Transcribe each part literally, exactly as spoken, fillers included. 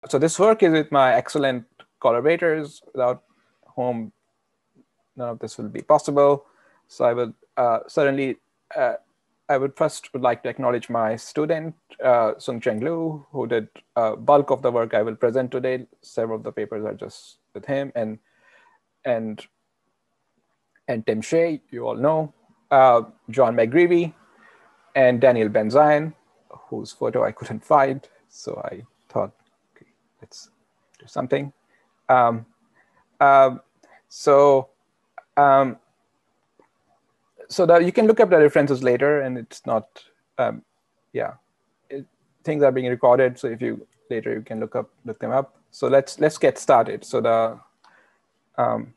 so this work is with my excellent collaborators, without whom none of this will be possible. So I would uh, certainly, uh, I would first would like to acknowledge my student, uh, Sung-Cheng Liu, who did uh, bulk of the work I will present today. Several of the papers are just with him, and and and Tim Shea, you all know, uh, John McGreevy, and Daniel Benzion, whose photo I couldn't find. So I thought, okay, let's do something. Um, uh, so um, so that you can look up the references later, and it's not, um, yeah, it, things are being recorded. So if you later you can look up look them up. So let's let's get started. So the um,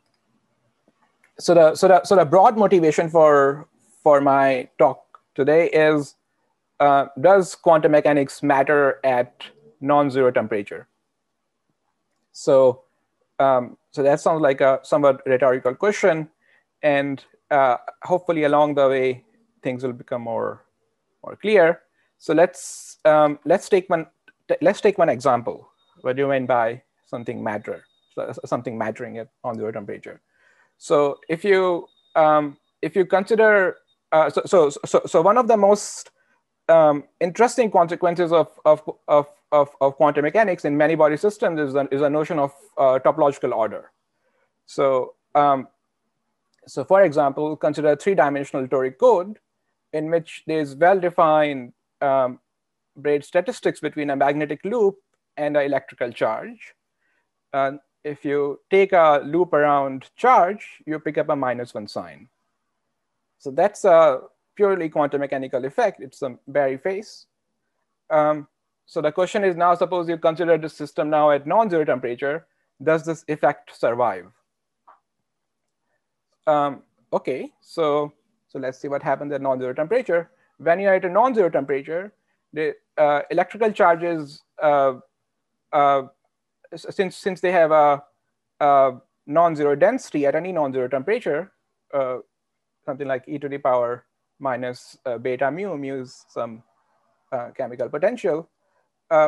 so the so the so the broad motivation for for my talk today is, uh, does quantum mechanics matter at non-zero temperature? So um, so that sounds like a somewhat rhetorical question, and uh, hopefully along the way things will become more more clear. So let's um, let's take one let's take one example. What do you mean by something matter? So something mattering at non-zero temperature. So if you um, if you consider uh, so, so so so one of the most um, interesting consequences of of, of of of quantum mechanics in many body systems is a, is a notion of uh, topological order. So um, so for example, consider a three-dimensional toric code in which there is well-defined um, braid statistics between a magnetic loop and an electrical charge. And if you take a loop around charge, you pick up a minus one sign. So that's a purely quantum mechanical effect. It's a Barry phase. Um, so the question is now, suppose you consider the system now at non-zero temperature, does this effect survive? Um, okay, so, so let's see what happens at non-zero temperature. When you're at a non-zero temperature, the uh, electrical charges, uh, uh, since, since they have a, a non-zero density at any non-zero temperature, uh, something like e to the power minus uh, beta mu, mu is some uh, chemical potential. Uh,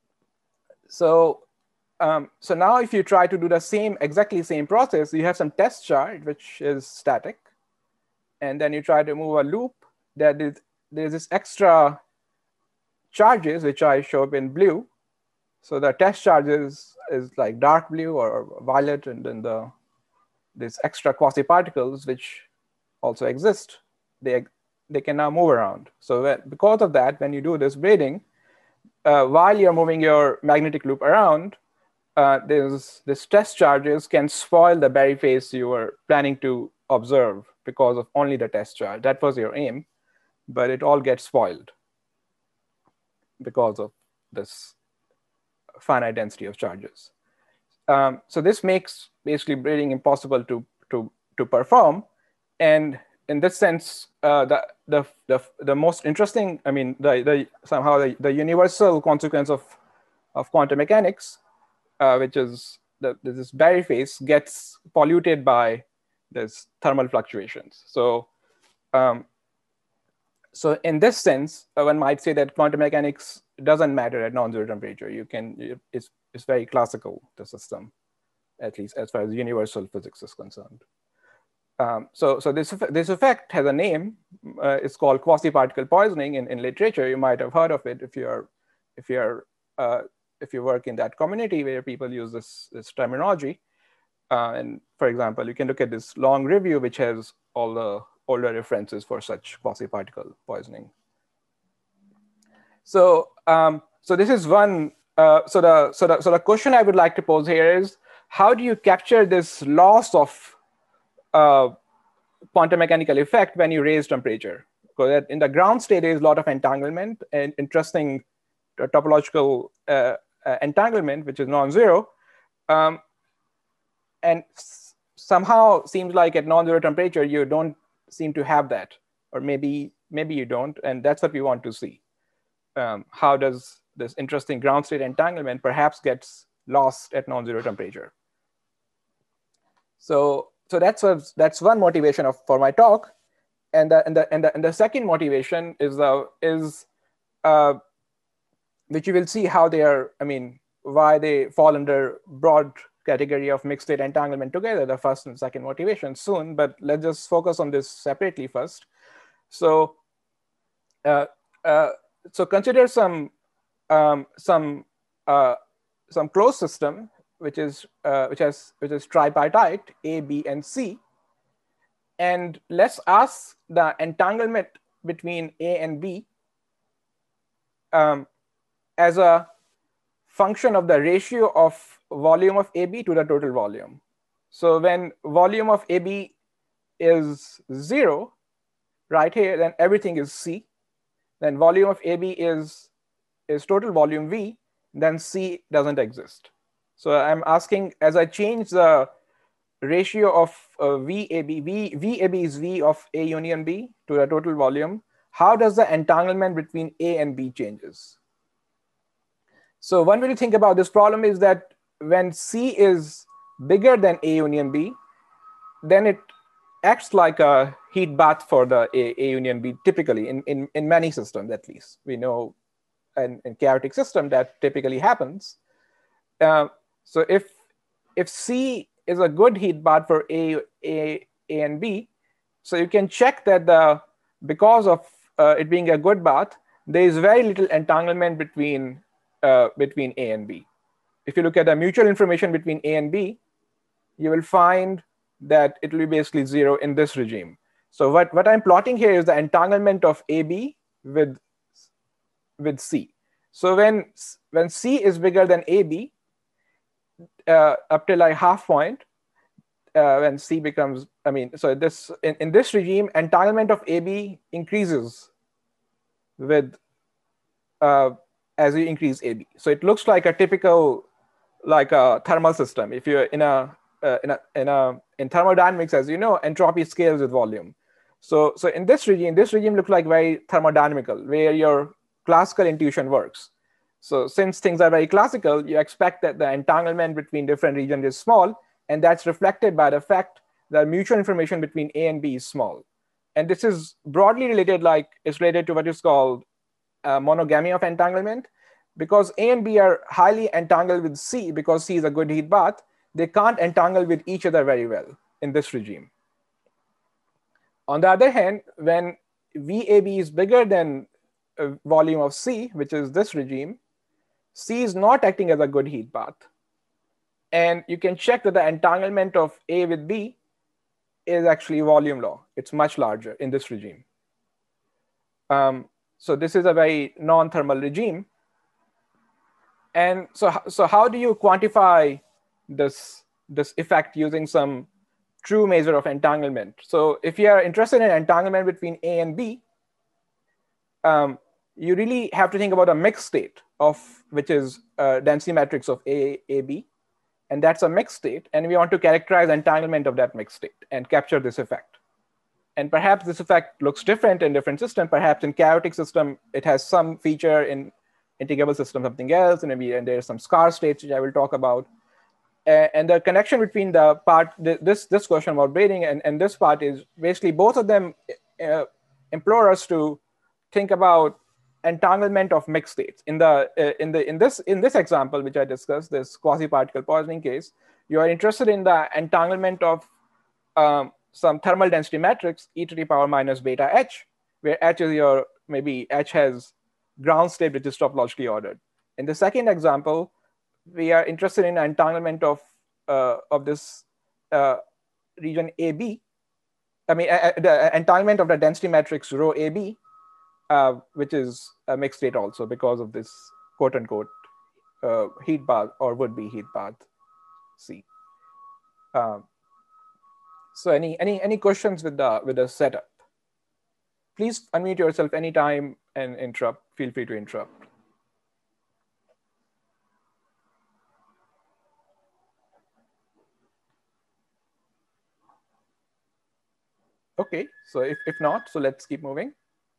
so, um, so now if you try to do the same, exactly same process, you have some test charge, which is static. And then you try to move a loop, that is, there's this extra charges, which I show up in blue. So the test charges is like dark blue or violet, and then the these extra quasi-particles, which also exist, they, they can now move around. So because of that, when you do this braiding, uh, while you're moving your magnetic loop around, uh, there's this test charges can spoil the Barry phase you were planning to observe because of only the test charge. That was your aim, but it all gets spoiled because of this finite density of charges. Um, so this makes basically braiding impossible to, to, to perform. And in this sense, uh, the, the, the, the most interesting, I mean, the, the, somehow the, the universal consequence of, of quantum mechanics, uh, which is the, this Barry phase, gets polluted by this thermal fluctuations. So, um, so in this sense, uh, one might say that quantum mechanics doesn't matter at non-zero temperature. You can, it's, it's very classical, the system, at least as far as universal physics is concerned. Um, so, so this, this effect has a name. Uh, it's called quasi-particle poisoning in, in literature. You might have heard of it if you're, if you're, uh, if you work in that community where people use this, this terminology. Uh, and for example, you can look at this long review, which has all the older references for such quasi-particle poisoning. So, um, so this is one. Uh, so the so the so the question I would like to pose here is, how do you capture this loss of uh, quantum mechanical effect when you raise temperature? Because in the ground state, there is a lot of entanglement and interesting topological uh, uh, entanglement, which is non-zero. Um, and somehow seems like at non-zero temperature, you don't seem to have that, or maybe maybe you don't, and that's what we want to see. Um, how does this interesting ground state entanglement perhaps gets lost at non-zero temperature? So, so that's a, that's one motivation of for my talk, and the and the and the, and the second motivation is the is uh, which you will see how they are. I mean, why they fall under broad category of mixed state entanglement together, the first and second motivation soon, but let's just focus on this separately first. So, uh, uh, so consider some um, some uh, some closed system which is uh, which has which is tripartite A, B, and C, and let's ask the entanglement between A and B um, as a function of the ratio of volume of A B to the total volume. So when volume of A B is zero, right here, then everything is C. Then volume of A B is, is total volume V, then C doesn't exist. So I'm asking, as I change the ratio of uh, V A B, V, V A B is V of A union B to the total volume, how does the entanglement between A and B changes? So one way to think about this problem is that when C is bigger than A union B, then it acts like a heat bath for the A, A union B typically in, in, in many systems at least. We know in, in chaotic system that typically happens. Uh, so if, if C is a good heat bath for A, A, A and B, so you can check that the because of uh, it being a good bath, there is very little entanglement between Uh, between A and B. If you look at the mutual information between A and B, you will find that it will be basically zero in this regime. So what, what I'm plotting here is the entanglement of A B with, with C. So when, when C is bigger than A B, uh, up till like half point, uh, when C becomes, I mean, so this in, in this regime, entanglement of A B increases with uh, as you increase A B. So it looks like a typical, like a thermal system. If you're in a, uh, in a, in a, in thermodynamics, as you know, entropy scales with volume. So, so in this regime, this regime looks like very thermodynamical, where your classical intuition works. So since things are very classical, you expect that the entanglement between different regions is small, and that's reflected by the fact that mutual information between A and B is small. And this is broadly related, like it's related to what is called Uh, monogamy of entanglement. Because A and B are highly entangled with C, because C is a good heat bath, they can't entangle with each other very well in this regime. On the other hand, when V A B is bigger than uh, volume of C, which is this regime, C is not acting as a good heat bath. And you can check that the entanglement of A with B is actually volume law. It's much larger in this regime. Um, So this is a very non-thermal regime. And so, so how do you quantify this, this effect using some true measure of entanglement? So if you are interested in entanglement between A and B, um, you really have to think about a mixed state of, which is a density matrix of A, A, B. And that's a mixed state. And we want to characterize entanglement of that mixed state and capture this effect. And perhaps this effect looks different in different systems. Perhaps in chaotic system, it has some feature, in integrable system, something else, and maybe and there's some scarce states, which I will talk about. Uh, and the connection between the part, this, this question about braiding and, and this part is basically both of them uh, implore us to think about entanglement of mixed states. In, the, uh, in, the, in, this, in this example, which I discussed, this quasi-particle poisoning case, you are interested in the entanglement of um, some thermal density matrix, e to the power minus beta h, where h is your, maybe h has ground state, which is topologically ordered. In the second example, we are interested in entanglement of, uh, of this uh, region A B, I mean, uh, the entanglement of the density matrix rho A B, uh, which is a mixed state also because of this quote unquote uh, heat bath or would be heat bath C. Um, So any any any questions with the with the setup? Please unmute yourself anytime and interrupt. Feel free to interrupt. Okay, so if, if not, so let's keep moving.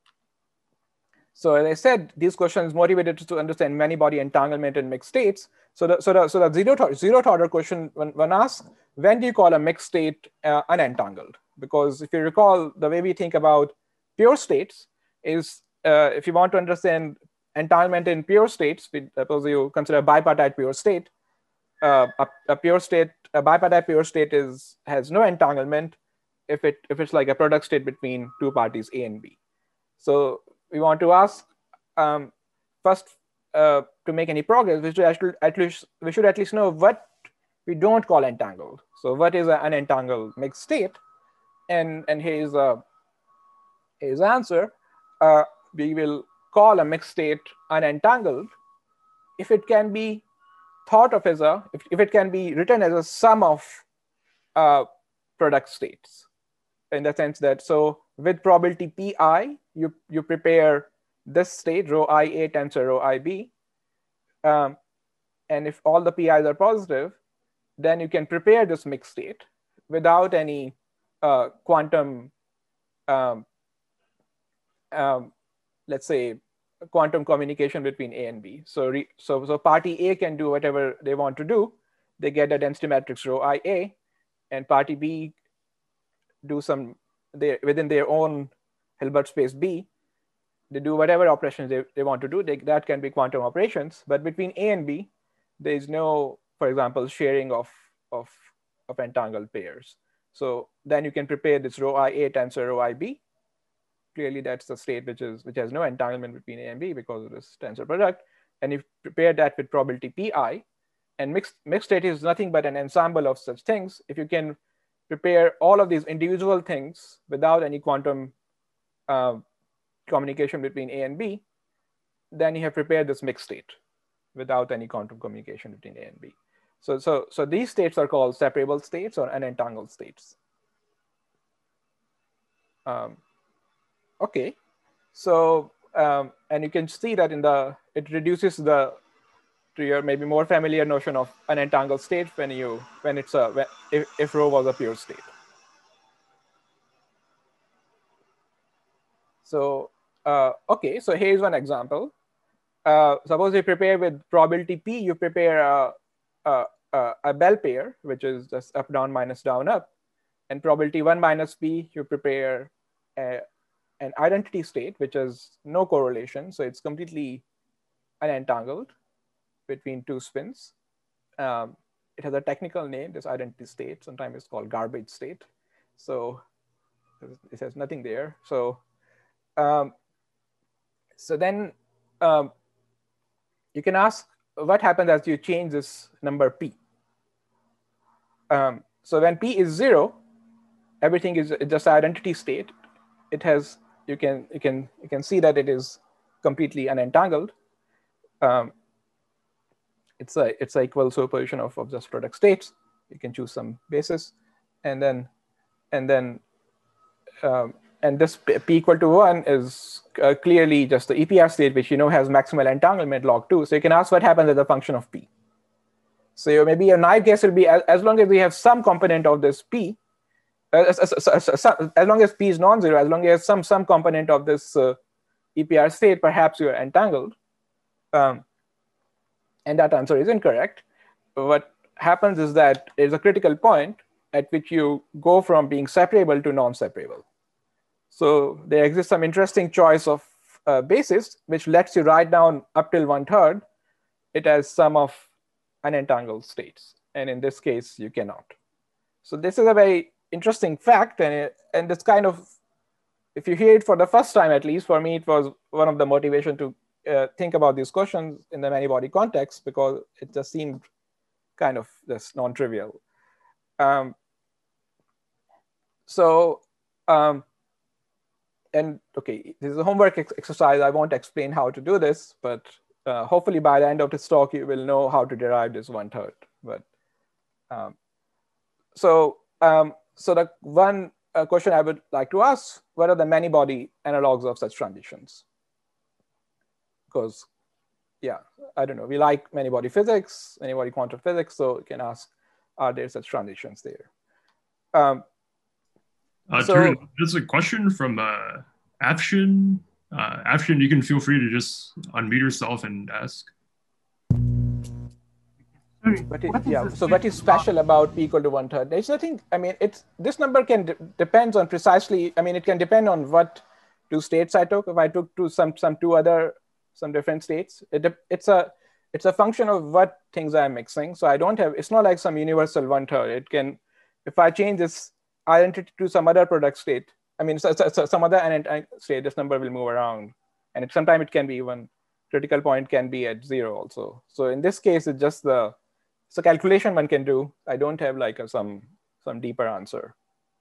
So as I said, these questions motivated us to understand many body entanglement in mixed states. So the so the so the zero zero order question, when, when asked, when do you call a mixed state uh, unentangled? Because if you recall, the way we think about pure states is uh, if you want to understand entanglement in pure states. Suppose you consider a bipartite pure state. Uh, a, a pure state, a bipartite pure state is has no entanglement if it if it's like a product state between two parties A and B. So we want to ask um, first uh, to make any progress, we should actually at least we should at least know what we don't call entangled. So what is an unentangled mixed state? And and here's a here's the answer. Uh, we will call a mixed state unentangled if it can be thought of as a if, if it can be written as a sum of uh, product states, in the sense that so with probability pi, you you prepare this state rho I A tensor rho I B, um, and if all the pi's are positive, then you can prepare this mixed state without any uh, quantum, um, um, let's say, quantum communication between A and B. So, re, so, so party A can do whatever they want to do. They get a density matrix rho I A, and party B do some, they, within their own Hilbert space B, they do whatever operations they, they want to do. They, that can be quantum operations. But between A and B, there is no, for example, sharing of, of, of entangled pairs. So then you can prepare this rho I A tensor rho I B. Clearly, that's the state which is which has no entanglement between A and B because of this tensor product. And you prepare that with probability pi. And mixed, mixed state is nothing but an ensemble of such things. If you can prepare all of these individual things without any quantum uh, communication between A and B, then you have prepared this mixed state without any quantum communication between A and B. So, so, so these states are called separable states or unentangled states. Um, okay, so um, and you can see that in the it reduces the to your maybe more familiar notion of unentangled state when you when it's a when, if, if rho was a pure state. So uh, okay, so here's one example. Uh, suppose you prepare with probability p, you prepare a, a, a, a Bell pair, which is just up down minus down up, and probability one minus p, you prepare a, an identity state, which has no correlation, so it's completely unentangled between two spins. Um, it has a technical name, this identity state. Sometimes it's called garbage state. So it has nothing there. So um, so then um, you can ask what happens as you change this number p. Um, so when p is zero, everything is just identity state. It has you can you can you can see that it is completely unentangled. Um, it's a it's a equal superposition of, of just product states. You can choose some basis, and then and then um, and this p equal to one is uh, clearly just the E P R state, which you know has maximal entanglement log two. So you can ask what happens as a function of p. So maybe your naive guess will be as, as long as we have some component of this p, uh, as, as, as, as, as long as p is non-zero, as long as some some component of this uh, E P R state, perhaps you are entangled. Um, and that answer is incorrect. What happens is that there's a critical point at which you go from being separable to non-separable. So there exists some interesting choice of uh, basis, which lets you write down up till one third it as sum of unentangled states. And in this case, you cannot. So this is a very interesting fact. And, it, and this kind of, if you hear it for the first time, at least for me, it was one of the motivation to uh, think about these questions in the many-body context, because it just seemed kind of just non-trivial. Um, so, um, and okay, this is a homework ex exercise. I won't explain how to do this, but uh, hopefully by the end of this talk, you will know how to derive this one third. But um, so, um, so the one uh, question I would like to ask: what are the many-body analogs of such transitions? Because, yeah, I don't know. We like many-body physics, many-body quantum physics, so you can ask: are there such transitions there? Um, Uh, so, Turin, there's a question from uh, Afshin. Uh, Afshin, you can feel free to just unmute yourself and ask. Sorry, but it, yeah. So what is special about p equal to one third? There's nothing. I mean, it's this number can de depends on precisely. I mean, it can depend on what two states I took. If I took two some some two other some different states. It, it's a it's a function of what things I'm mixing. So I don't have, it's not like some universal one third. It can, if I change this identity to some other product state, I mean, so, so, so some other state, this number will move around. And it, sometimes it can be even, critical point can be at zero also. So in this case, it's just the, it's a calculation one can do. I don't have like a, some, some deeper answer.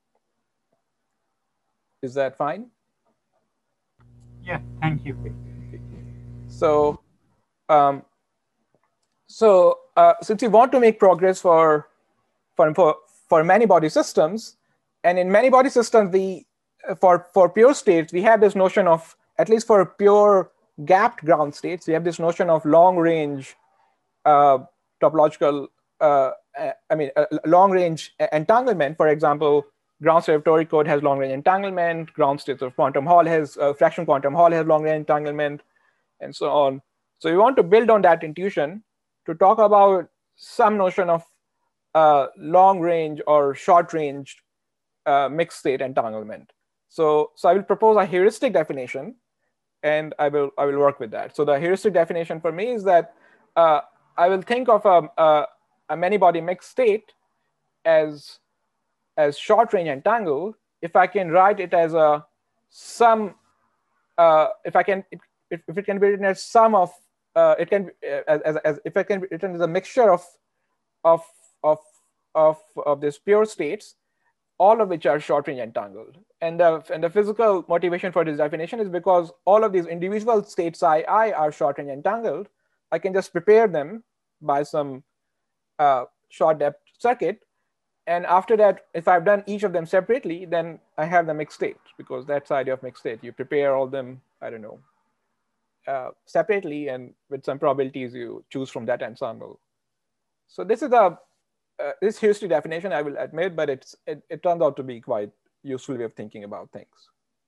Is that fine? Yeah, thank you. So, um, so uh, since we want to make progress for, for, for, for many body systems, and in many body systems, we, for, for pure states, we have this notion of, at least for pure gapped ground states, we have this notion of long range uh, topological, uh, I mean, uh, long range entanglement. For example, ground state of toric code has long range entanglement, ground states of quantum Hall has, uh, fraction quantum Hall has long range entanglement, and so on. So we want to build on that intuition to talk about some notion of uh, long range or short range uh, mixed state entanglement. So, so I will propose a heuristic definition, and I will I will work with that. So the heuristic definition for me is that uh, I will think of a, a, a many-body mixed state as as short range entangled if I can write it as a sum. Uh, if I can, if, if it can be written as sum of, uh, it can uh, as, as as if it can be written as a mixture of of of of of these pure states, all of which are short range entangled. And the, and the physical motivation for this definition is because all of these individual states I, I are short range entangled. I can just prepare them by some uh, short depth circuit. And after that, if I've done each of them separately, then I have the mixed state, because that's the idea of mixed state. You prepare all them, I don't know, uh, separately, and with some probabilities, you choose from that ensemble. So this is a Uh, this heuristic definition, I will admit, but it's, it, it turns out to be quite useful way of thinking about things.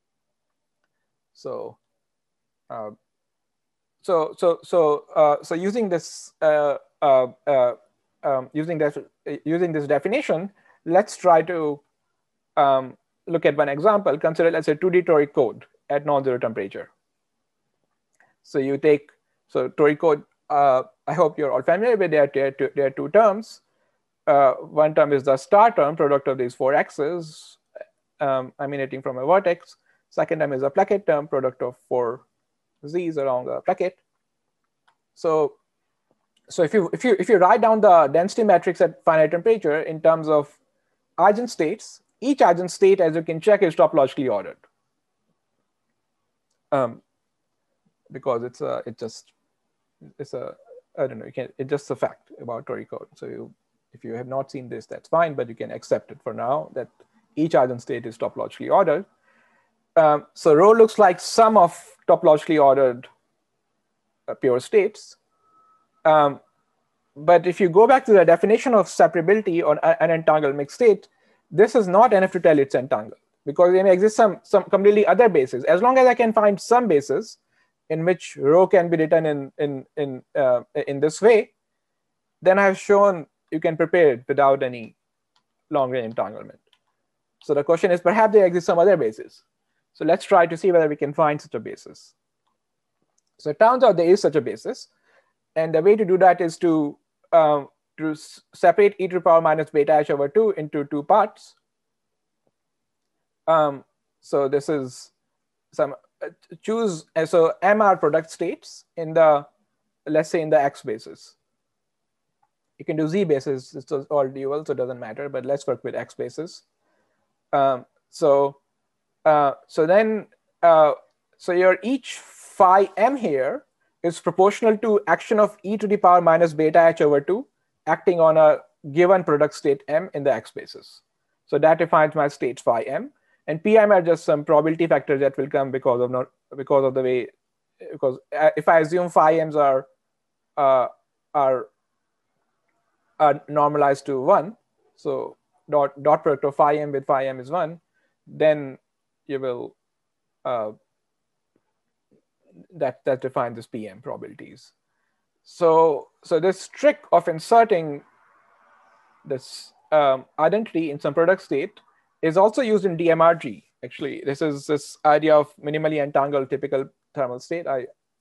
So, uh, so, so, so, uh, so using this, uh, uh, uh, um, using this, using this definition, let's try to um, look at one example. Consider, let's say, two D toric code at non-zero temperature. So you take, so toric code. Uh, I hope you're all familiar with. There, there, there are two terms. Uh, one term is the star term, product of these four x's, um, emanating from a vertex. Second term is a placket term, product of four z's along a placket. So, so if you if you if you write down the density matrix at finite temperature in terms of eigenstates, each eigenstate, as you can check, is topologically ordered. Um, because it's a it just it's a I don't know you can it's just a fact about toric code. So you. If you have not seen this, that's fine, but you can accept it for now that each eigenstate is topologically ordered. Um, so rho looks like sum of topologically ordered uh, pure states. Um, but if you go back to the definition of separability on an entangled mixed state, this is not enough to tell it's entangled, because there may exist some, some completely other bases. As long as I can find some basis in which rho can be written in, in, in, uh, in this way, then I've shown you can prepare it without any long range entanglement. So the question is, perhaps there exists some other basis. So let's try to see whether we can find such a basis. So it turns out there is such a basis. And the way to do that is to, um, to separate e to the power minus beta h over two into two parts. Um, so this is some, uh, choose, uh, so M are product states in the, let's say in the X basis. You can do Z basis, it's all dual, so it doesn't matter, but let's work with X basis. Um, so, uh, so then, uh, so your each phi M here is proportional to action of e to the power minus beta h over two acting on a given product state M in the X basis. So that defines my states phi M, and P M are just some probability factors that will come because of not, because of the way, because if I assume phi M's are, uh, are are normalized to one, so dot dot product of phi M with phi M is one, then you will uh, that that defines this P M probabilities. So so this trick of inserting this um, identity in some product state is also used in D M R G. Actually, this is this idea of minimally entangled typical thermal state. I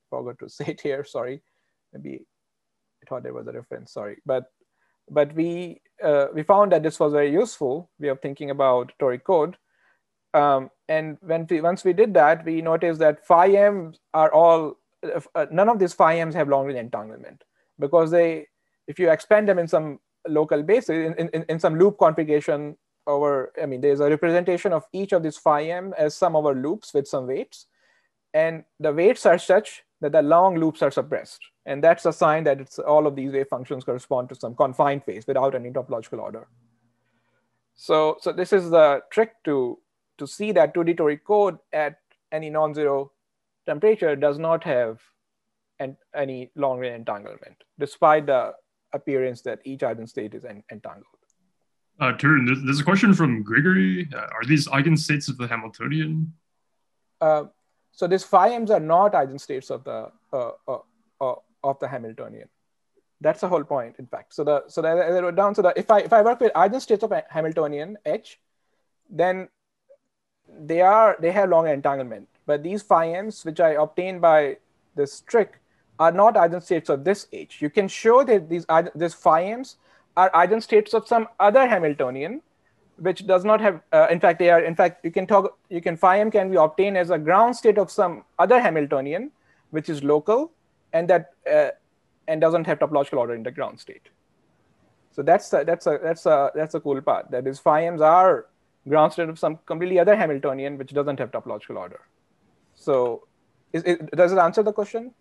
forgot to say it here. Sorry, maybe I thought there was a reference. Sorry, but but we uh, we found that this was very useful way of thinking about toric code. Um, and when we, once we did that, we noticed that phi m's are all, uh, none of these phi m's have long range entanglement, because they, if you expand them in some local basis, in, in, in some loop configuration over, I mean, there's a representation of each of these phi m as sum over loops with some weights. And the weights are such that the long loops are suppressed. And that's a sign that it's all of these wave functions correspond to some confined phase without any topological order. So, so this is the trick to to see that two D toric code at any non-zero temperature does not have an, any long-range entanglement, despite the appearance that each eigenstate is en entangled. Uh, Tarun, there's, there's a question from Grigory. Uh, are these eigenstates of the Hamiltonian? Uh, so these phi m's are not eigenstates of the uh, uh, uh, of the Hamiltonian. That's the whole point, in fact. So the so the, as I wrote down, so that if I if I work with eigenstates of a Hamiltonian H, then they are they have long entanglement, but these phi m's which I obtained by this trick are not eigenstates of this H. You can show that these these phi m's are eigenstates of some other Hamiltonian, which does not have. Uh, in fact, they are. In fact, you can talk. You can phi m can be obtained as a ground state of some other Hamiltonian, which is local, and that uh, and doesn't have topological order in the ground state. So that's a, that's a that's a that's a cool part. That is, phi m's are ground state of some completely other Hamiltonian which doesn't have topological order. So is, is, does it answer the question?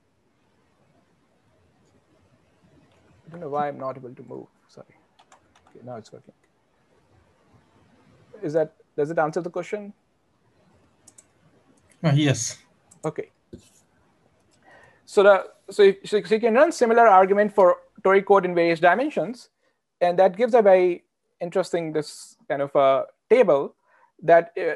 I don't know why I'm not able to move. Sorry. Okay, now it's working. Is that, does it answer the question? Uh, yes. Okay. So the so, if, so you can run similar argument for toric code in various dimensions, and that gives a very interesting this kind of a table that uh,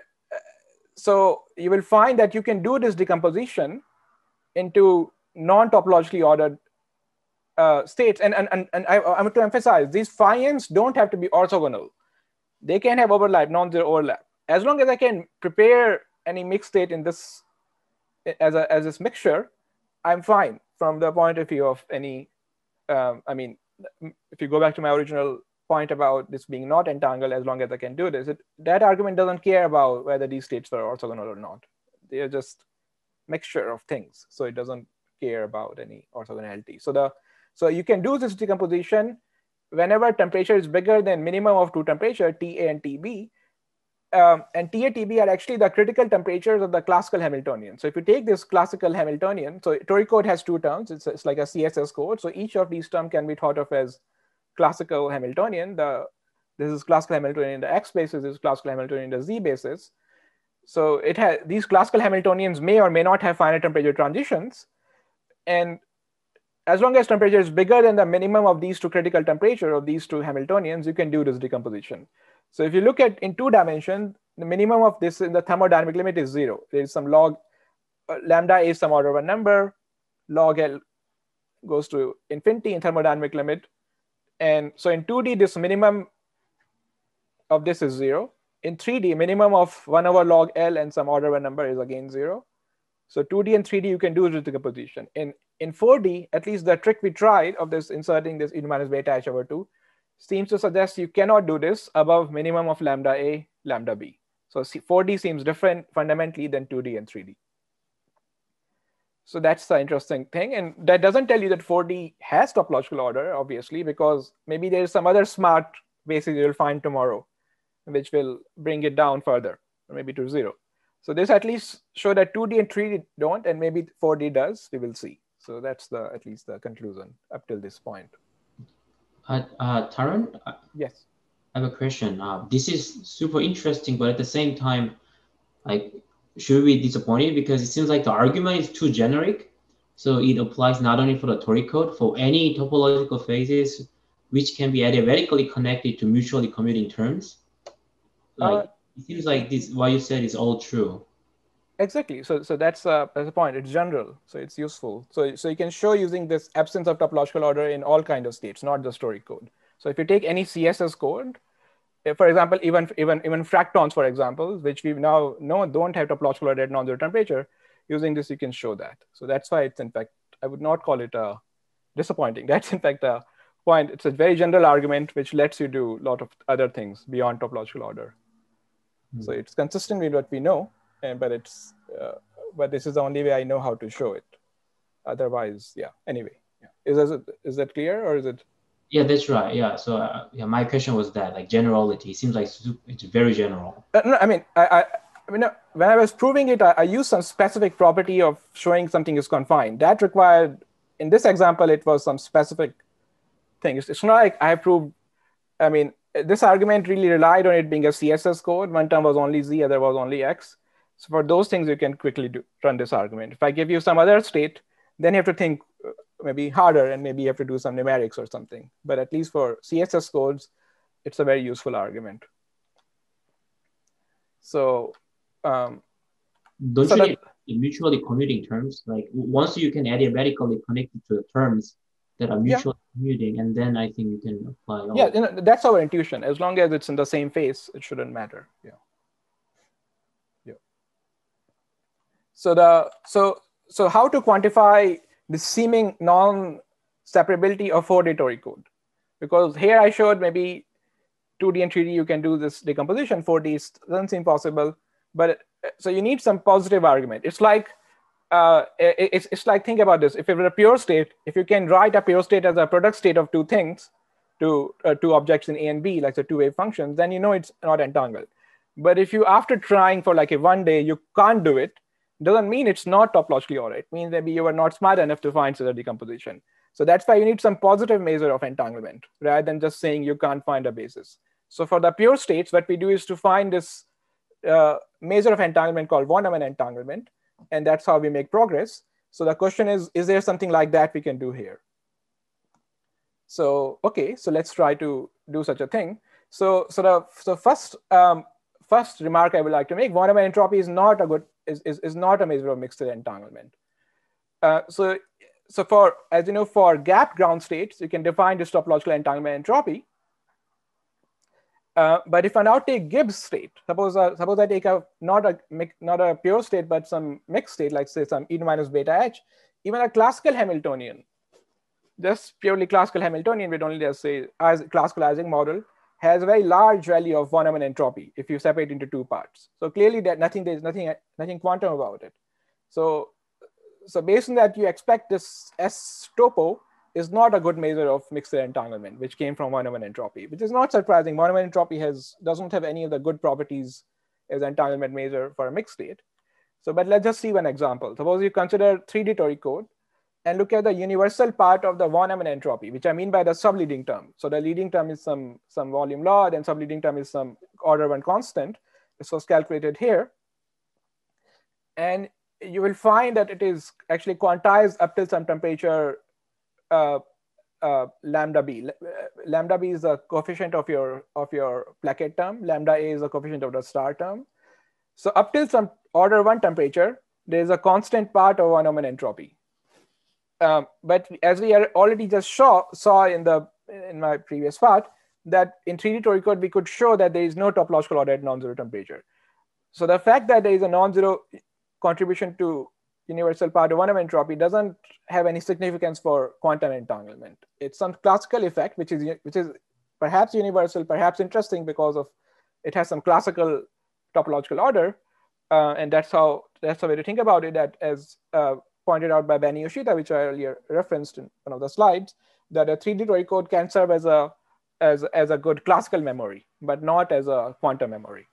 so you will find that you can do this decomposition into non-topologically ordered uh, states. And, and, and, and I, I want to emphasize, these phi m's don't have to be orthogonal. They can have overlap, non-zero overlap. As long as I can prepare any mixed state in this as a as this mixture, I'm fine from the point of view of any, um, I mean, if you go back to my original point about this being not entangled, as long as I can do this, it, that argument doesn't care about whether these states were orthogonal or not. They are just mixture of things. So it doesn't care about any orthogonality. So the so you can do this decomposition whenever temperature is bigger than minimum of two temperature, T A and T B. Um, and T A, T B are actually the critical temperatures of the classical Hamiltonian. So if you take this classical Hamiltonian, so toric code has two terms. It's, it's like a C S S code. So each of these terms can be thought of as classical Hamiltonian. The this is classical Hamiltonian in the X basis. This is classical Hamiltonian in the Z basis. So it has these classical Hamiltonians may or may not have finite temperature transitions, and as long as temperature is bigger than the minimum of these two critical temperature of these two Hamiltonians, you can do this decomposition. So if you look at in two dimensions, the minimum of this in the thermodynamic limit is zero. There is some log uh, lambda is some order of a number, log L goes to infinity in thermodynamic limit. And so in two D, this minimum of this is zero. In three D, minimum of one over log L and some order of a number is again zero. So two D and three D, you can do this decomposition. In, in four D, at least the trick we tried of this inserting this e minus beta h over two seems to suggest you cannot do this above minimum of lambda A, lambda B. So four D seems different fundamentally than two D and three D. So that's the interesting thing. And that doesn't tell you that four D has topological order, obviously, because maybe there's some other smart basis you'll find tomorrow, which will bring it down further, or maybe to zero. So this at least show that two D and three D don't, and maybe four D does, we will see. So that's the at least the conclusion up till this point. Uh, uh, Tarun? Yes. I have a question. Uh, this is super interesting, but at the same time, like, should we be disappointed because it seems like the argument is too generic. So it applies not only for the toric code, for any topological phases, which can be adiabatically connected to mutually commuting terms. Like, uh, it seems like this, what you said is all true. Exactly. So, so that's, uh, that's the point. It's general, so it's useful. So, so you can show using this absence of topological order in all kinds of states, not just toric code. So if you take any C S S code, if, for example, even even even fractons, for example, which we now know don't have topological order at non-zero temperature, using this, you can show that. So that's why it's, in fact, I would not call it a disappointing. That's, in fact, a point. It's a very general argument which lets you do a lot of other things beyond topological order. Mm. So it's consistent with what we know, and, but it's uh, but this is the only way I know how to show it. Otherwise, yeah. Anyway, yeah. Is that, is that clear, or is it? Yeah, that's right. Yeah. So uh, yeah, my question was that, like, generality. It seems like it's very general. Uh, no, I mean, I, I, I mean, uh, when I was proving it, I, I used some specific property of showing something is confined. That required, in this example, it was some specific thing. It's, it's not like I proved. I mean, this argument really relied on it being a C S S code. One term was only Z, other was only X. So for those things, you can quickly do, run this argument. If I give you some other state, then you have to think maybe harder, and maybe you have to do some numerics or something. But at least for C S S codes, it's a very useful argument. So, um, don't so you that, need mutually commuting terms? Like, once you can adiabatically connect it to the terms that are mutually yeah. commuting, and then I think you can apply. All yeah, you know, that's our intuition. As long as it's in the same phase, it shouldn't matter. Yeah. Yeah. So the so so how to quantify the seeming non-separability of four D Tori code? Because here I showed maybe two D and three D you can do this decomposition. four D doesn't seem possible, but so you need some positive argument. It's like uh, it's it's like, think about this. If it were a pure state, if you can write a pure state as a product state of two things, two uh, two objects in A and B, like the two wave functions, then you know it's not entangled. But if you, after trying for like a one day, you can't do it, doesn't mean it's not topologically ordered. It means maybe you were not smart enough to find such a decomposition. So that's why you need some positive measure of entanglement rather than just saying you can't find a basis. So for the pure states, what we do is to find this uh, measure of entanglement called von Neumann entanglement, and that's how we make progress. So the question is, is there something like that we can do here? So, okay, so let's try to do such a thing. So, so the so first um, first remark I would like to make: von Neumann entropy is not a good is is, is not a measure of mixed entanglement. Uh, so, so for as you know, for gap ground states, you can define this topological entanglement entropy. Uh, but if I now take Gibbs state, suppose uh, suppose I take a not a not a pure state but some mixed state, like say some e minus beta h, even a classical Hamiltonian, just purely classical Hamiltonian with only let's say as classical Ising model, has a very large value of von Neumann entropy if you separate into two parts. So clearly that nothing there's nothing nothing quantum about it. So so based on that, you expect this S topo is not a good measure of mixed entanglement, which came from von Neumann entropy, which is not surprising. Von Neumann entropy has doesn't have any of the good properties as entanglement measure for a mixed state. So, but let's just see one example. Suppose you consider three D Tori code and look at the universal part of the von Neumann entropy, which I mean by the subleading term. So the leading term is some, some volume law, then subleading term is some order one constant. This was calculated here. And you will find that it is actually quantized up till some temperature Uh, uh, lambda b. Lambda b is the coefficient of your of your plaquette term. Lambda a is the coefficient of the star term. So up till some order one temperature, there is a constant part of von Neumann entropy. Um, but as we are already just saw saw in the in my previous part, that in three D Tori code we could show that there is no topological order at non-zero temperature. So the fact that there is a non-zero contribution to universal part of von Neumann entropy doesn't have any significance for quantum entanglement. It's some classical effect, which is which is perhaps universal, perhaps interesting because of it has some classical topological order, uh, and that's how that's the way to think about it. That, as uh, pointed out by Benny Yoshida, which I earlier referenced in one of the slides, that a three D Tori code can serve as a as as a good classical memory, but not as a quantum memory.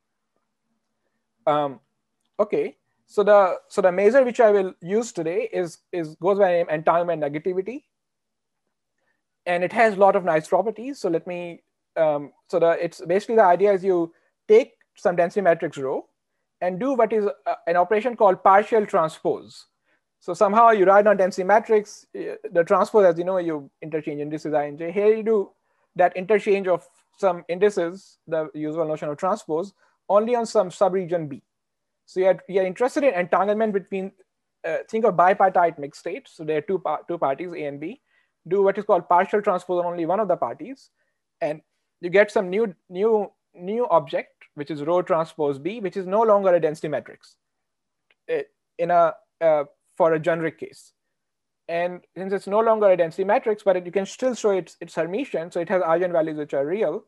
Um, okay. So the so the measure which I will use today is is goes by the name entanglement negativity, and it has a lot of nice properties. So let me um, so the it's basically the idea is you take some density matrix rho and do what is a, an operation called partial transpose. So somehow you write on density matrix the transpose, as you know, you interchange indices I and j. Here you do that interchange of some indices, the usual notion of transpose, only on some subregion B. So you're, you're interested in entanglement between, uh, think of bipartite mixed states. So there are two, par two parties, A and B. Do what is called partial transpose on only one of the parties. And you get some new, new, new object, which is rho transpose B, which is no longer a density matrix. It, in a uh, for a generic case. And since it's no longer a density matrix, but it, you can still show its its Hermitian, so it has eigenvalues which are real.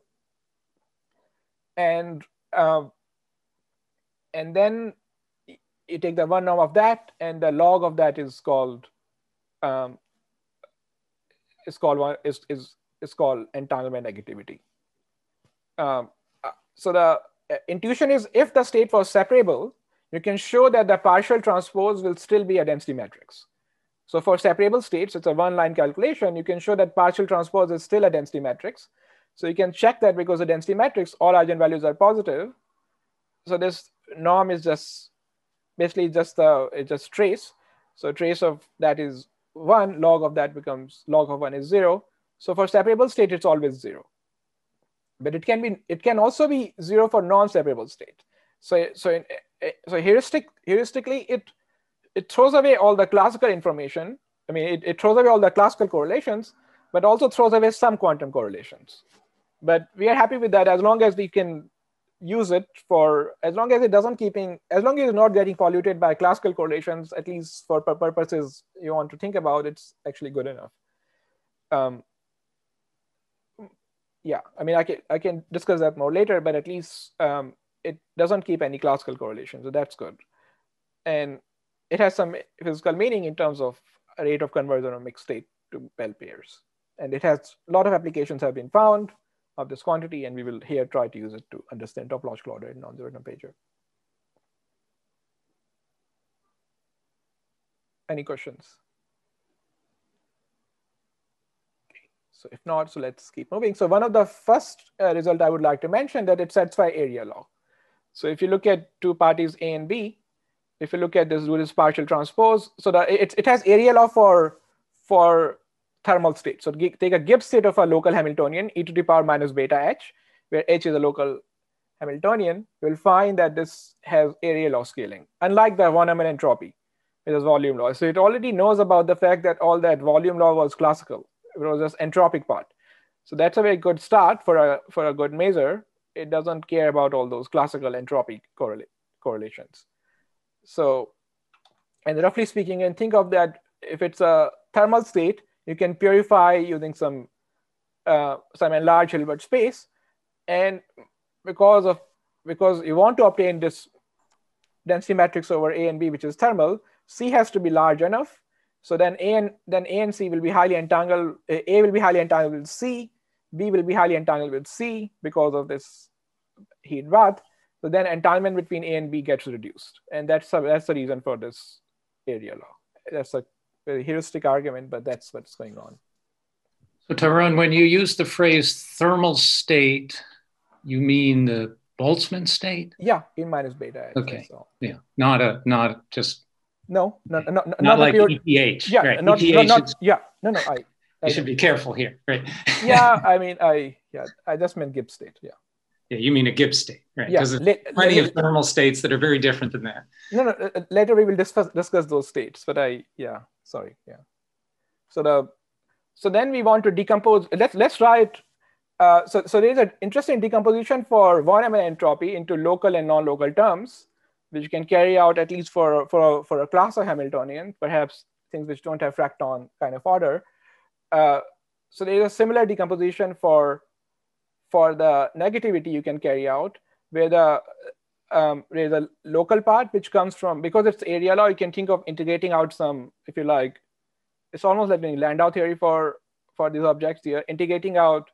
And um, and then you take the one norm of that, and the log of that is called um, is called one is is is called entanglement negativity. Um, so the uh, intuition is if the state was separable, you can show that the partial transpose will still be a density matrix. So for separable states, it's a one-line calculation. You can show that partial transpose is still a density matrix. So you can check that because the density matrix, all eigenvalues are positive. So this norm is just basically just the it's just trace. So trace of that is one, log of that becomes log of one is zero. So for separable state, it's always zero. But it can be it can also be zero for non-separable state. So so in, so heuristic heuristically it it throws away all the classical information. I mean, it, it throws away all the classical correlations, but also throws away some quantum correlations. But we are happy with that as long as we can use it for, as long as it doesn't keeping, as long as it's not getting polluted by classical correlations, at least for purposes you want to think about, it's actually good enough. Um, yeah, I mean, I can, I can discuss that more later, but at least um, it doesn't keep any classical correlations, so that's good. And it has some physical meaning in terms of a rate of conversion of mixed state to Bell pairs. And it has a lot of applications have been found of this quantity, and we will here try to use it to understand topological order in non-zero Nopeger. Any questions? Okay. So if not, so let's keep moving. So one of the first uh, result I would like to mention that it satisfies area law. So if you look at two parties A and B, if you look at this, do this partial transpose, so that it, it has area law for, for thermal state. So take a Gibbs state of a local Hamiltonian, e to the power minus beta h, where h is a local Hamiltonian, you'll find that this has area law scaling, unlike the von Neumann entropy, which is volume law. So it already knows about the fact that all that volume law was classical. It was just entropic part. So that's a very good start for a, for a good measure. It doesn't care about all those classical entropy correlate, correlations. So, and roughly speaking, and think of that, if it's a thermal state, you can purify using some uh, some enlarged Hilbert space, and because of because you want to obtain this density matrix over A and B, which is thermal, C has to be large enough. So then A and then A and C will be highly entangled. A will be highly entangled with C. B will be highly entangled with C because of this heat bath. So then entanglement between A and B gets reduced, and that's a, that's the reason for this area law. That's a very heuristic argument, but that's what's going on. So Tyrone, when you use the phrase thermal state, you mean the Boltzmann state? Yeah, E minus beta. Okay. Yeah, not a not just. No, no, no, not, not, not like pure, E T H. Yeah, right. not, E T H not, not is, yeah, no, no. I. I you should be careful here, right? Yeah, I mean, I yeah, I just meant Gibbs state. Yeah. Yeah, you mean a Gibbs state, right? Yeah, Because there's plenty of thermal states that are very different than that. No, no. Later we will discuss discuss those states, but I yeah, sorry, yeah. So the so then we want to decompose. Let's let's write. Uh, so so there is an interesting decomposition for von Neumann entropy into local and non-local terms, which you can carry out at least for for for a class of Hamiltonian, perhaps things which don't have Fracton kind of order. Uh, so there is a similar decomposition for. For the negativity you can carry out, where the um, there's a local part which comes from, because it's area law, you can think of integrating out some, if you like, it's almost like doing Landau theory for, for these objects here, integrating out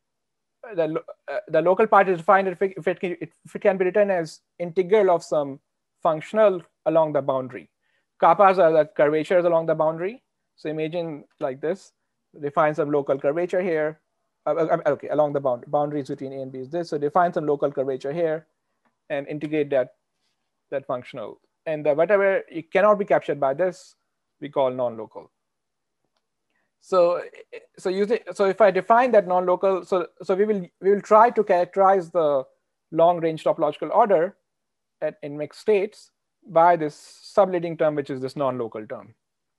the, uh, the local part is defined if it, if, it can, if it can be written as integral of some functional along the boundary. Kappas are the curvatures along the boundary. So imagine like this, define some local curvature here. Uh, okay, along the bound boundaries between A and B is this. So define some local curvature here and integrate that, that functional. And the whatever it cannot be captured by this, we call non-local. So, so using so if I define that non-local, so so we will we will try to characterize the long-range topological order at, in mixed states by this subleading term, which is this non-local term.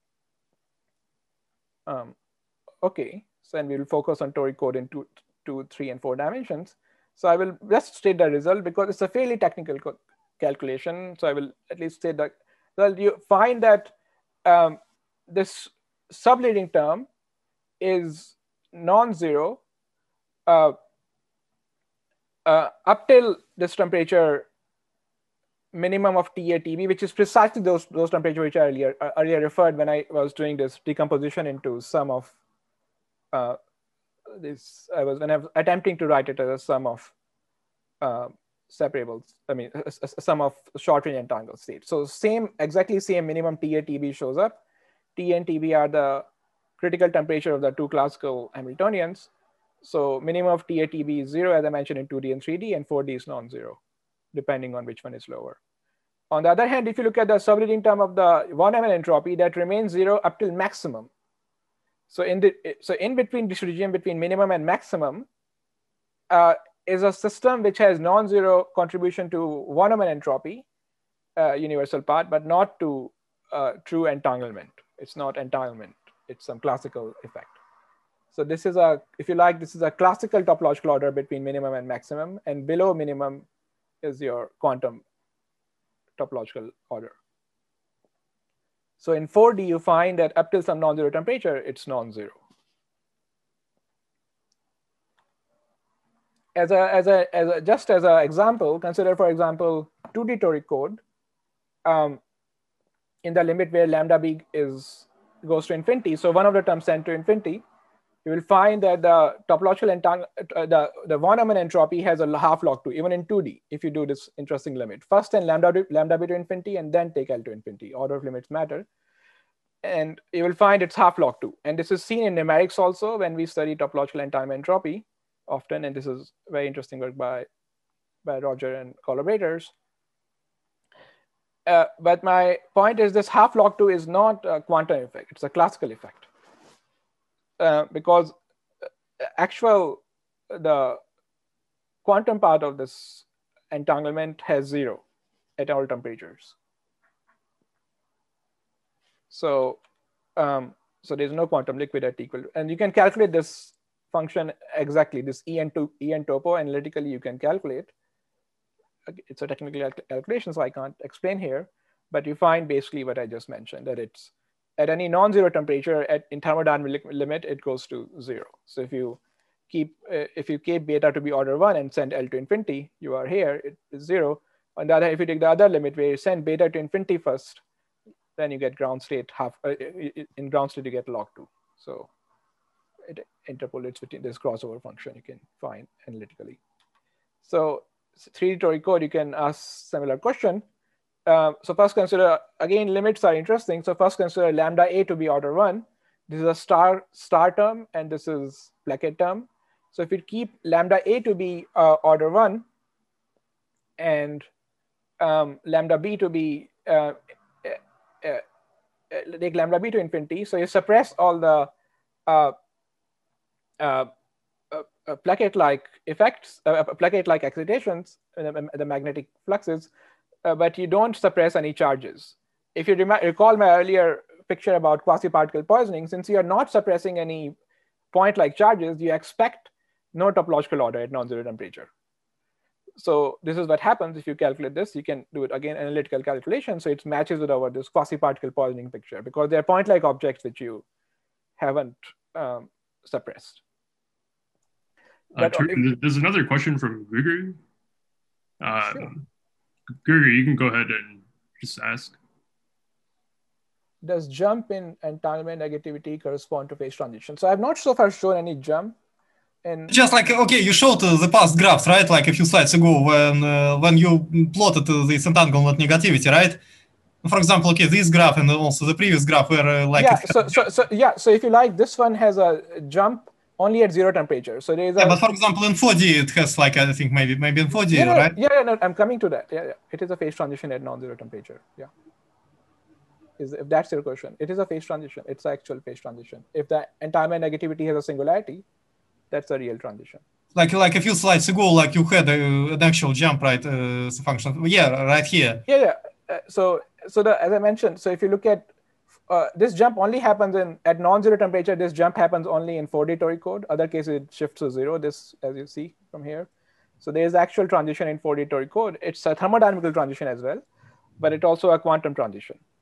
Um, okay. So then we will focus on toric code in two, two, three, and four dimensions. So I will just state the result because it's a fairly technical calculation. So I will at least state the Well, you find that um, this subleading term is non-zero uh, uh, up till this temperature minimum of T A T B, which is precisely those those temperatures which I earlier uh, earlier referred when I was doing this decomposition into sum of uh, this. I was when I was attempting to write it as a sum of uh, separables. I mean, a, a, a sum of short range entangled states. So same, exactly same minimum T A T B shows up. T and T B are the critical temperature of the two classical Hamiltonians. So minimum of T A T B is zero, as I mentioned in two D and three D, and four D is non-zero, depending on which one is lower. On the other hand, if you look at the subleading term of the von Neumann entropy, that remains zero up till maximum. So in the so in between this region between minimum and maximum uh, is a system which has non-zero contribution to von Neumann entropy, uh, universal part, but not to uh, true entanglement. It's not entanglement. It's some classical effect. So this is a, if you like, this is a classical topological order between minimum and maximum, and below minimum is your quantum topological order. So in four D, you find that up till some non-zero temperature, it's non-zero. As a, as a, as a, just as an example, consider, for example, two D toric code um, in the limit where lambda b is goes to infinity. So one of the terms tend to infinity. You will find that the topological entang uh, the, the von Neumann entropy has a half log two, even in two D, if you do this interesting limit. First and lambda, to, lambda b to infinity, and then take L to infinity. Order of limits matter. And you will find it's half log two. And this is seen in numerics also when we study topological entanglement entropy often. And this is very interesting work by, by Roger and collaborators. Uh, but my point is this half log two is not a quantum effect. It's a classical effect. Uh, because actual, the quantum part of this entanglement has zero at all temperatures. So, um, so there's no quantum liquid at equal, and you can calculate this function exactly, this E N to E N topo analytically you can calculate. It's a technical calculation, so I can't explain here, but you find basically what I just mentioned, that it's at any non-zero temperature at in thermodynamic limit, it goes to zero. So if you keep uh, if you keep beta to be order one and send L to infinity, you are here, it is zero. On the other, if you take the other limit where you send beta to infinity first, then you get ground state half uh, in ground state you get log two. So it interpolates between this crossover function you can find analytically. So three D toric code, you can ask similar question. Uh, so first consider, again, limits are interesting. So first consider lambda a to be order one. This is a star star term, and this is placket term. So if you keep lambda a to be uh, order one, and um, lambda b to be, uh, uh, uh, take lambda b to infinity. So you suppress all the uh, uh, uh, uh, placket-like effects, uh, placket-like excitations, uh, the magnetic fluxes, Uh, but you don't suppress any charges. If you recall my earlier picture about quasi-particle poisoning, since you are not suppressing any point-like charges, you expect no topological order at non-zero temperature. So this is what happens if you calculate this. You can do it again, analytical calculation. So it matches with our this quasi-particle poisoning picture because they're point-like objects which you haven't um, suppressed. Uh, if, there's another question from Grigori. Uh, sure. Grigori, you can go ahead and just ask. Does jump in entanglement negativity correspond to phase transition? So I've not so far shown any jump. And just like, okay, you showed uh, the past graphs, right? Like a few slides ago when uh, when you plotted uh, this entanglement negativity, right? For example, okay, this graph and also the previous graph where uh, like... Yeah, so, so, so, yeah, so if you like, this one has a jump only at zero temperature. So there's yeah, a, but for example, in four D, it has like, I think maybe maybe in four D, yeah, no, right? Yeah, yeah, no, I'm coming to that. Yeah, yeah. It is a phase transition at non-zero temperature. Yeah. Is if that's your question. It is a phase transition. It's an actual phase transition. If the entanglement negativity has a singularity, that's a real transition. Like like a few slides ago, like you had a, an actual jump, right? Uh, function. Yeah, right here. Yeah, yeah. Uh, so so the as I mentioned, so if you look at Uh, this jump only happens in at non-zero temperature. This jump happens only in four D toric code. Other cases it shifts to zero. This, as you see from here, so there is actual transition in four D toric code. It's a thermodynamical transition as well, but it's also a quantum transition.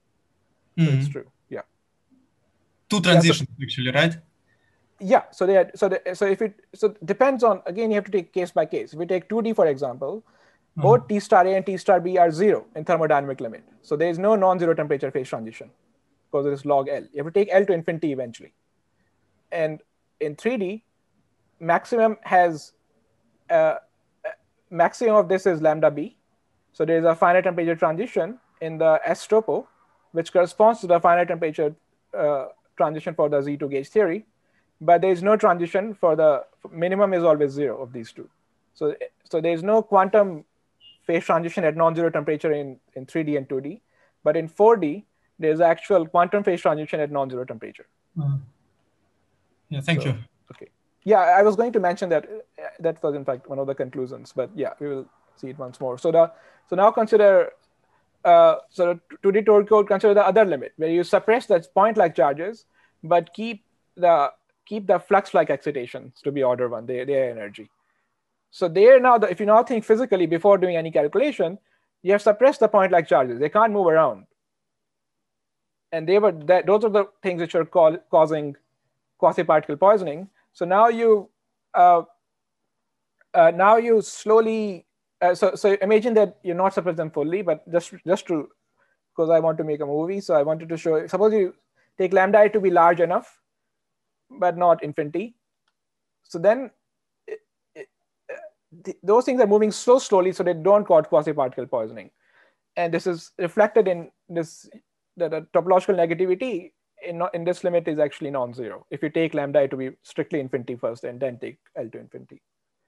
Mm-hmm. So it's true. Yeah. Two transitions yeah, so, actually, right? Yeah. So they are, so they, so if it so it depends on, again, you have to take case by case. If we take two D, for example, mm-hmm. both T star A and T star B are zero in thermodynamic limit. So there is no non-zero temperature phase transition because it is log L. You have to take L to infinity eventually. And in three D, maximum has uh, maximum of this is lambda B. So there is a finite temperature transition in the S topo, which corresponds to the finite temperature uh, transition for the Z two gauge theory. But there is no transition for the minimum is always zero of these two. So, so there is no quantum phase transition at non-zero temperature in, in three D and two D. But in four D, there is actual quantum phase transition at non-zero temperature. Uh, yeah, thank so, you. Okay. Yeah, I was going to mention that. That was, in fact, one of the conclusions. But yeah, we will see it once more. So the so now consider uh, so the two D Tori code, consider the other limit where you suppress the point-like charges, but keep the keep the flux-like excitations to be order one, their, their energy. So there now, the, if you now think physically before doing any calculation, you have suppressed the point-like charges. They can't move around. And they were that, those are the things which are call, causing quasi-particle poisoning. So now you uh, uh, now you slowly uh, so so imagine that you're not suppress them fully, but just just to because I want to make a movie, so I wanted to show. Suppose you take lambda I to be large enough, but not infinity. So then it, it, th those things are moving so slowly, so they don't cause quasi-particle poisoning. And this is reflected in this that the topological negativity in, in this limit is actually non-zero if you take lambda I to be strictly infinity first and then take L to infinity.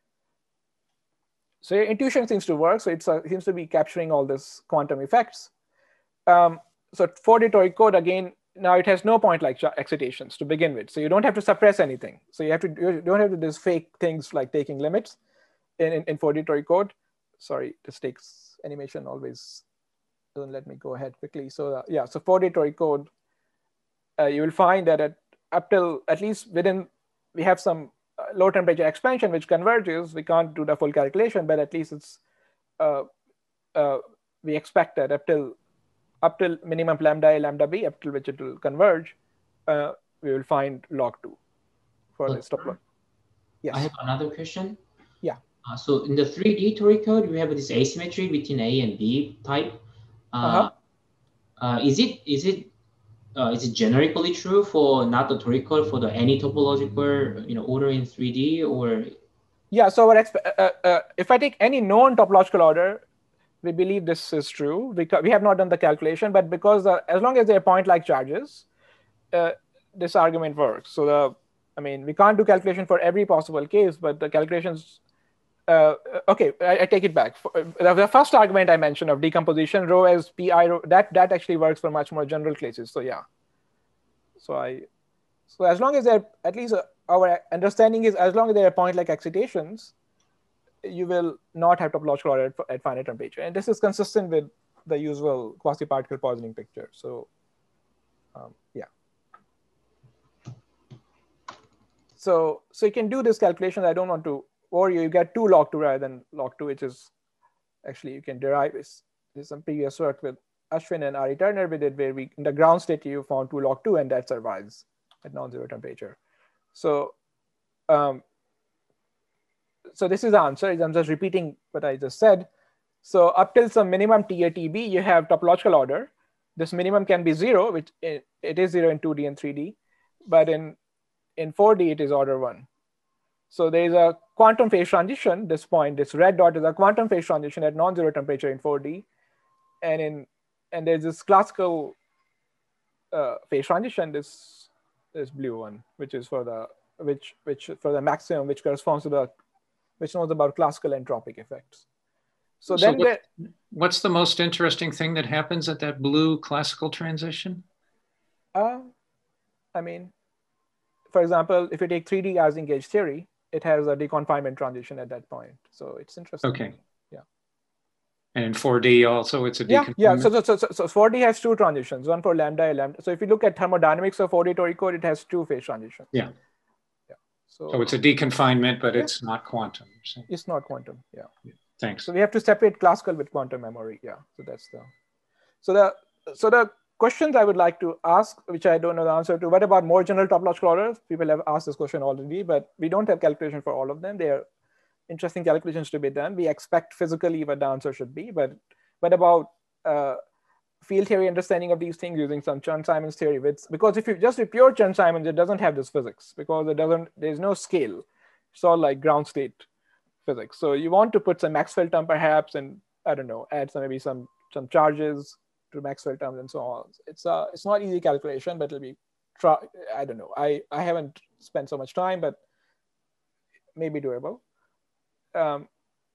So your intuition seems to work. So it's, uh, it seems to be capturing all this quantum effects. Um, so four D toric code, again, now it has no point-like excitations to begin with. So you don't have to suppress anything. So you have to you don't have to do these fake things like taking limits in, in, in four D toric code. Sorry, this takes animation always doesn't let me go ahead quickly. So uh, yeah, so four D toric code, uh, you will find that at, up till at least within, we have some uh, low temperature expansion which converges. We can't do the full calculation, but at least it's, uh, uh, we expect that up till up till minimum lambda A, lambda B, up till which it will converge, uh, we will find log two for this topology. Yes. I have another question. Yeah. Uh, so in the three D toric code, we have this asymmetry between A and B type. Uh, uh-huh. uh, is it is it uh, is it generically true for not the toric code for the any topological you know order in three D or? Yeah. So our uh, uh, if I take any known topological order, we believe this is true. We, we have not done the calculation, but because the, as long as they are point-like charges, uh, this argument works. So the, I mean, we can't do calculation for every possible case, but the calculations, uh, okay, I, I take it back. For, uh, the first argument I mentioned of decomposition, rho as pi, rho, that, that actually works for much more general cases. So yeah. So I, so as long as they're, at least uh, our understanding is as long as they are point-like excitations, you will not have topological order at, at finite temperature. And this is consistent with the usual quasi-particle poisoning picture. So um, yeah. So, so you can do this calculation. I don't want to, or you get two log two rather than log two, which is actually you can derive this. There's some previous work with Ashwin and Ari Turner with it, where we, in the ground state, you found two log two, and that survives at non-zero temperature. So, um, so this is the answer. I'm just repeating what I just said. So up till some minimum T A T B, you have topological order. This minimum can be zero, which it, it is zero in two D and three D, but in in four D it is order one. So there is a quantum phase transition. This point, this red dot is a quantum phase transition at non-zero temperature in four D, and in and there's this classical uh, phase transition. This this blue one, which is for the which which for the maximum, which corresponds to the which knows about classical entropic effects. So, so then what, what's the most interesting thing that happens at that blue classical transition? Uh, I mean, for example, if you take three D Ising gauge theory, it has a deconfinement transition at that point. So it's interesting. Okay. Yeah. And in four D also it's a deconfinement? Yeah, yeah. So, so, so, so four D has two transitions, one for lambda and lambda. So if you look at thermodynamics of four D toric code, it has two phase transitions. Yeah. So, so it's a deconfinement, but yeah. It's not quantum. So. It's not quantum, yeah. yeah. Thanks. So we have to separate classical with quantum memory, yeah. So that's the, so the, so the questions I would like to ask, which I don't know the answer to. What about more general topological orders? People have asked this question already, but we don't have calculation for all of them. They are interesting calculations to be done. We expect physically what the answer should be, but what about uh, field theory understanding of these things using some Chern-Simons theory? With, because if you just do pure Chern-Simons, it doesn't have this physics because it doesn't, there's no scale. It's all like ground state physics. So you want to put some Maxwell term perhaps, and I don't know, add some maybe some some charges to Maxwell terms and so on. It's uh it's not easy calculation, but it'll be try. I don't know. I I haven't spent so much time, but maybe doable. Um,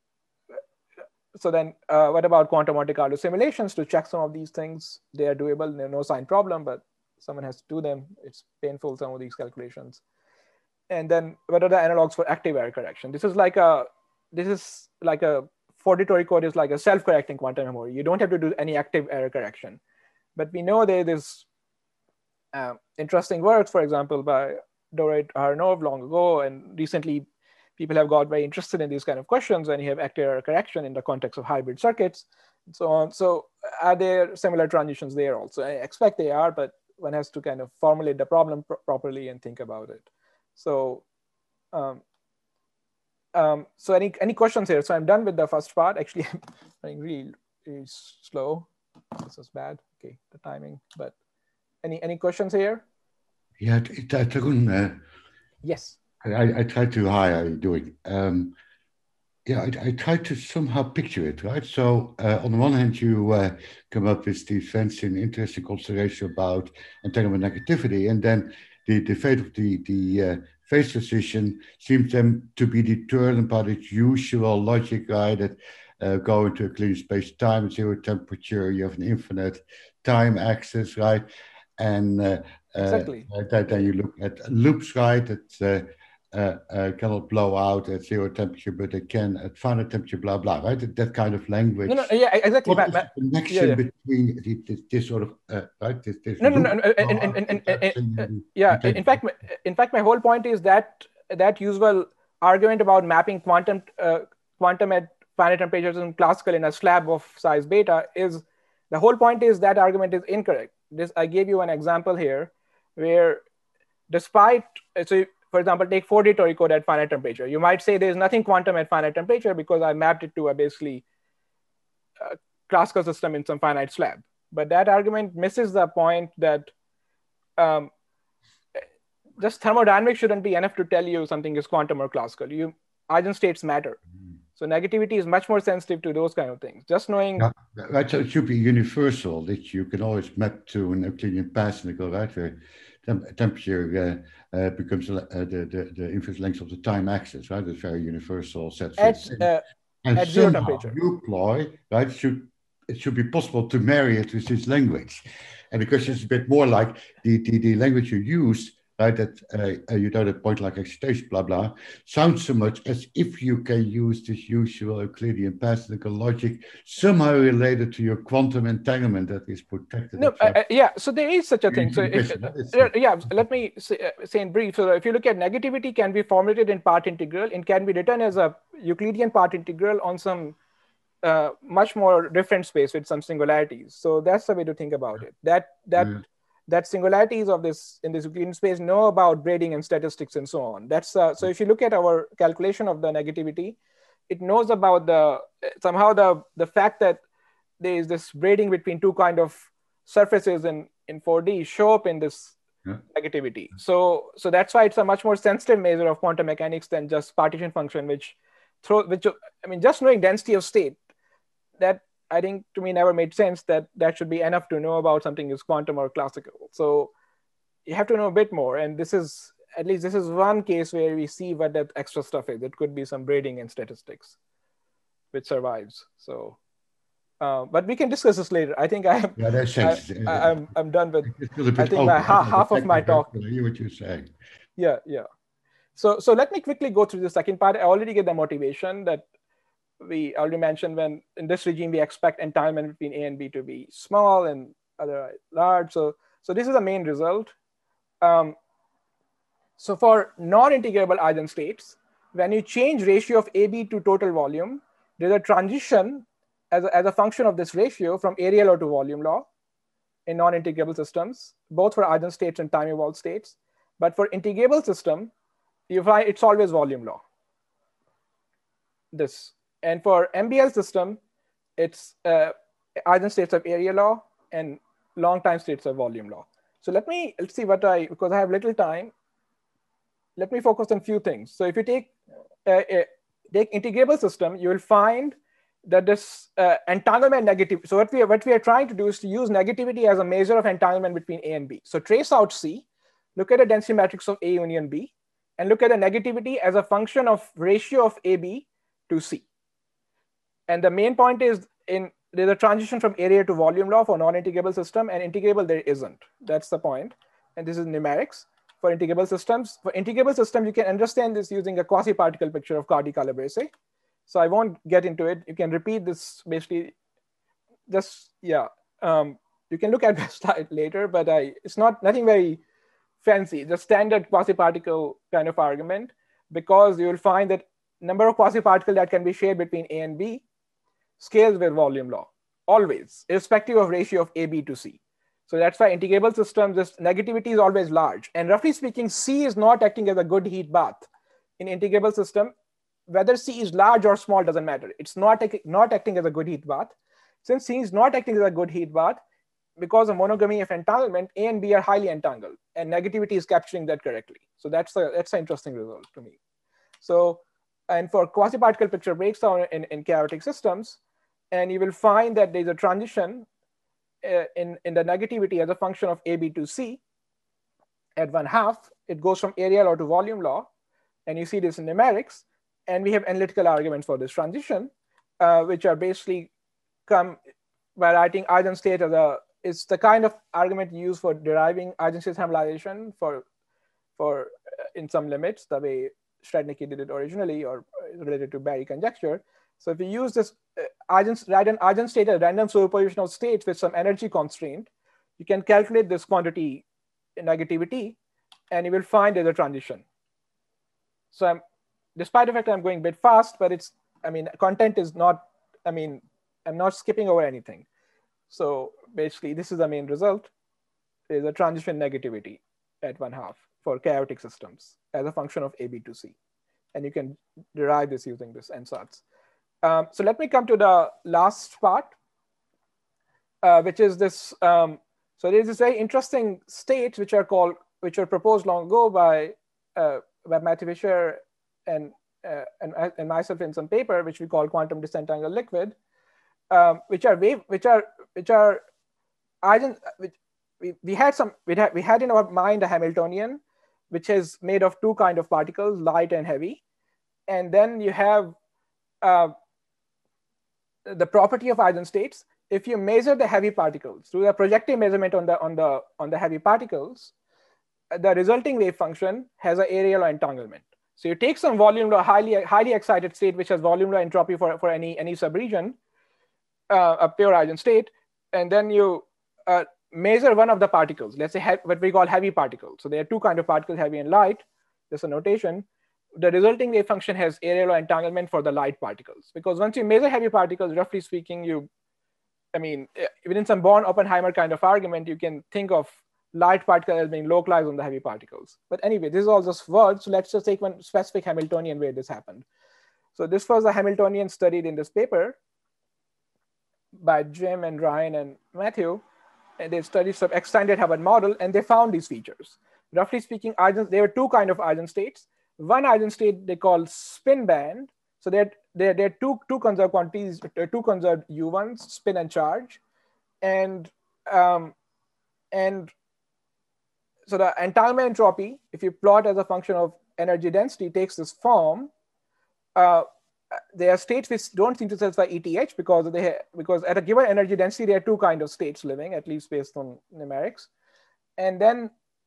so then, uh, what about quantum Monte Carlo simulations to check some of these things? They are doable. They're no sign problem, but someone has to do them. It's painful, some of these calculations. And then what are the analogs for active error correction? This is like a this is like a forty-Tori code is like a self-correcting quantum memory. You don't have to do any active error correction. But we know there is uh, interesting works, for example, by Doré Harnov long ago, and recently people have got very interested in these kind of questions when you have active error correction in the context of hybrid circuits and so on. So are there similar transitions there also? I expect they are, but one has to kind of formulate the problem pr properly and think about it. So, um, um, so any any questions here? So I'm done with the first part. Actually, I'm running really, really slow. This is bad. Okay, the timing. But any any questions here? Yeah, Tarun. Uh, yes. I, I tried to. Hi, how are you doing? Um, yeah, I, I tried to somehow picture it, right? So uh, on the one hand, you uh, come up with these fancy and interesting consideration about entanglement negativity, and then the, the fate of the, the uh, phase transition seems then to be determined by its usual logic, right? That uh, go into a clean space time at zero temperature, you have an infinite time axis, right? And uh, exactly. uh, that, then you look at loops, right? That uh, uh, uh, cannot blow out at zero temperature, but they can at final temperature, blah, blah, right? That, that kind of language. No, no, yeah, exactly. What is the connection yeah, yeah. between the, this, this sort of, uh, right? This, this no, no, no, no, and, and, and, and, and, yeah, in fact, in fact, my whole point is that that usual argument about mapping quantum, uh, quantum at finite temperatures and classical in a slab of size beta is, the whole point is that argument is incorrect. This, I gave you an example here where despite, so for example, take forty Tori code at finite temperature. You might say there's nothing quantum at finite temperature because I mapped it to a basically uh, classical system in some finite slab. But that argument misses the point that um, just thermodynamics shouldn't be enough to tell you something is quantum or classical. You eigenstates matter. So negativity is much more sensitive to those kind of things. Just knowing. Yeah, right. So it should be universal that you can always map to an Euclidean Path-Nicolai, right? Where tem temperature uh, uh, becomes uh, the, the the infinite length of the time axis, right? It's very universal set. At, uh, and at zero temperature. You apply, right? Should it should be possible to marry it with this language, and because it's a bit more like the the, the language you use. Right, that uh, you know that point like excitation, blah blah, sounds so much as if you can use this usual Euclidean Path-Nicolai logic somehow related to your quantum entanglement that is protected. No, uh, yeah. So there is such a thing. So if, uh, yeah, let me say, uh, say in brief. So if you look at negativity, can be formulated in part integral and can be written as a Euclidean part integral on some uh, much more different space with some singularities. So that's the way to think about it. That that. Yeah. That singularities of this in this Euclidean space know about braiding and statistics and so on. That's uh, so if you look at our calculation of the negativity, it knows about the somehow the the fact that there is this braiding between two kind of surfaces in in four D show up in this yeah. negativity. So so that's why it's a much more sensitive measure of quantum mechanics than just partition function, which throw which I mean just knowing density of state that. I think to me never made sense that that should be enough to know about something is quantum or classical. So you have to know a bit more. And this is, at least this is one case where we see what that extra stuff is. It could be some braiding and statistics, which survives. So, uh, but we can discuss this later. I think I am, yeah, that sense. I, I, I'm, I'm done with, I think my, half, half of my talk. I hear what you're saying. Yeah, yeah. So, so let me quickly go through the second part. I already get the motivation that we already mentioned when in this regime, we expect entanglement between A and B to be small and other large. So, so this is the main result. Um, so for non-integrable eigenstates, when you change ratio of A B to total volume, there's a transition as a, as a function of this ratio from area law to volume law. in non-integrable systems, both for eigenstates and time evolved states. But for integrable system, you find it's always volume law. This. And for M B L system, it's uh, eigenstates of area law and long time states of volume law. So let me, let's see what I, because I have little time, let me focus on a few things. So if you take, uh, a, take integrable system, you will find that this uh, entanglement negativity. So what we, are, what we are trying to do is to use negativity as a measure of entanglement between A and B. So trace out C, look at the density matrix of A union B, and look at the negativity as a function of ratio of A B to C. And the main point is in there's a transition from area to volume law for non-integrable system, and integrable there isn't. That's the point. And this is numerics for integrable systems. For integrable system, you can understand this using a quasi-particle picture of Cardy-Calabrese. So I won't get into it. You can repeat this basically. Just yeah, um, you can look at the slide later, but I it's not nothing very fancy. Just standard quasi-particle kind of argument, because you will find that number of quasi-particles that can be shared between A and B scales with volume law, always, irrespective of ratio of A B to C. So that's why integrable systems, this negativity is always large. And roughly speaking, C is not acting as a good heat bath. In integrable system, whether C is large or small doesn't matter. It's not, not acting as a good heat bath. Since C is not acting as a good heat bath, because of monogamy of entanglement, A and B are highly entangled, and negativity is capturing that correctly. So that's a, that's an interesting result to me. So, and for quasi-particle picture breaks down in, in chaotic systems, and you will find that there's a transition uh, in, in the negativity as a function of A B to C at one half. It goes from area law to volume law, and you see this in numerics. And we have analytical arguments for this transition, uh, which are basically come by writing eigenstate as a, it's the kind of argument used for deriving eigenstate harmonization for, for uh, in some limits, the way Strednicki did it originally, or related to Barry conjecture. So if you use this uh, eigens, write an eigenstate as random superposition of states with some energy constraint, you can calculate this quantity in negativity, and you will find there's a transition. So I'm, despite the fact that I'm going a bit fast, but it's, I mean, content is not, I mean, I'm not skipping over anything. So basically, this is the main result. There's a transition negativity at one half for chaotic systems as a function of A B to C. And you can derive this using this ansatz. Um, so let me come to the last part, uh, which is this. Um, so there's this very interesting states which are called, which were proposed long ago by, uh, by Matthew Fisher and, uh, and, and myself in some paper, which we call quantum disentangled liquid, um, which are wave, which are, which are, eigen, which we, we had some, we had, we had in our mind a Hamiltonian, which is made of two kind of particles, light and heavy. And then you have uh, the property of eigenstates. If you measure the heavy particles, do a projective measurement on the, on the, on the heavy particles, the resulting wave function has an area law entanglement. So you take some volume law, highly, highly excited state, which has volume law entropy for, for any, any subregion, uh, a pure eigenstate, and then you uh, measure one of the particles, let's say what we call heavy particles. So there are two kinds of particles, heavy and light. There's a notation. The resulting wave function has area law entanglement for the light particles. Because once you measure heavy particles, roughly speaking, you, I mean, within some Born-Oppenheimer kind of argument, you can think of light particles as being localized on the heavy particles. But anyway, this is all just words. So let's just take one specific Hamiltonian where this happened. So this was a Hamiltonian studied in this paper by Jim and Ryan and Matthew. And they studied some extended Hubbard model, and they found these features. Roughly speaking, eigen, there were two kinds of eigenstates. One eigenstate they call spin band. So there, there, there are two, two conserved quantities, two conserved U ones, spin and charge. And, um, and so the entanglement entropy, if you plot as a function of energy density, takes this form. Uh, there are states which don't seem to satisfy E T H because they because at a given energy density, there are two kinds of states living, at least based on numerics. And then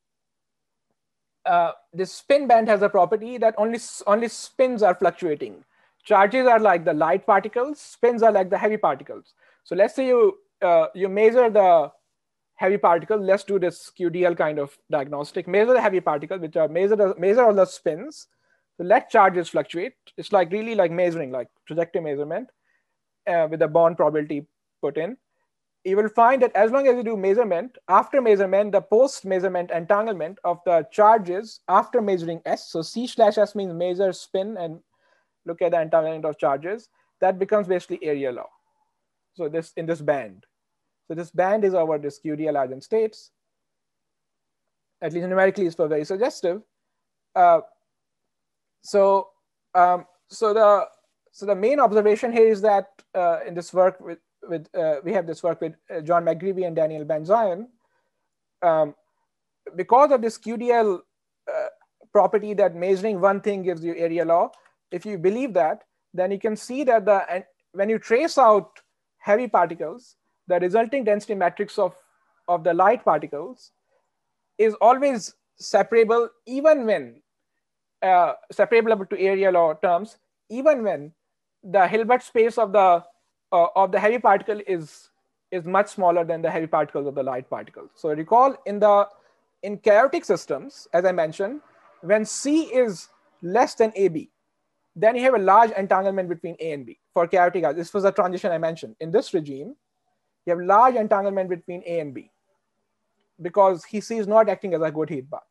uh, this spin band has a property that only, only spins are fluctuating. Charges are like the light particles, spins are like the heavy particles. So let's say you, uh, you measure the heavy particle, let's do this Q D L kind of diagnostic, measure the heavy particle, which are measure, the, measure all the spins. So let charges fluctuate. It's like really like measuring, like trajectory measurement uh, with the Born probability put in. you will find that as long as you do measurement, after measurement, the post-measurement entanglement of the charges after measuring S, so C slash S means measure spin and look at the entanglement of charges, that becomes basically area law. So this in this band. So this band is our this Q D L eigenstates. states. At least numerically is for very suggestive. Uh, so um, so the so the main observation here is that uh, in this work with with uh, we have this work with uh, John McGreevy and Daniel Benzion, um, because of this Q D L uh, property that measuring one thing gives you area law. If you believe that, then you can see that the and when you trace out heavy particles, the resulting density matrix of of the light particles is always separable, even when uh, separable to area law terms, even when the Hilbert space of the uh, of the heavy particle is is much smaller than the heavy particles of the light particles. So recall in the in chaotic systems, as I mentioned, when C is less than A B, then you have a large entanglement between A and B for chaotic. This was a transition I mentioned. In this regime, you have large entanglement between A and B, because he sees not acting as a good heat bath.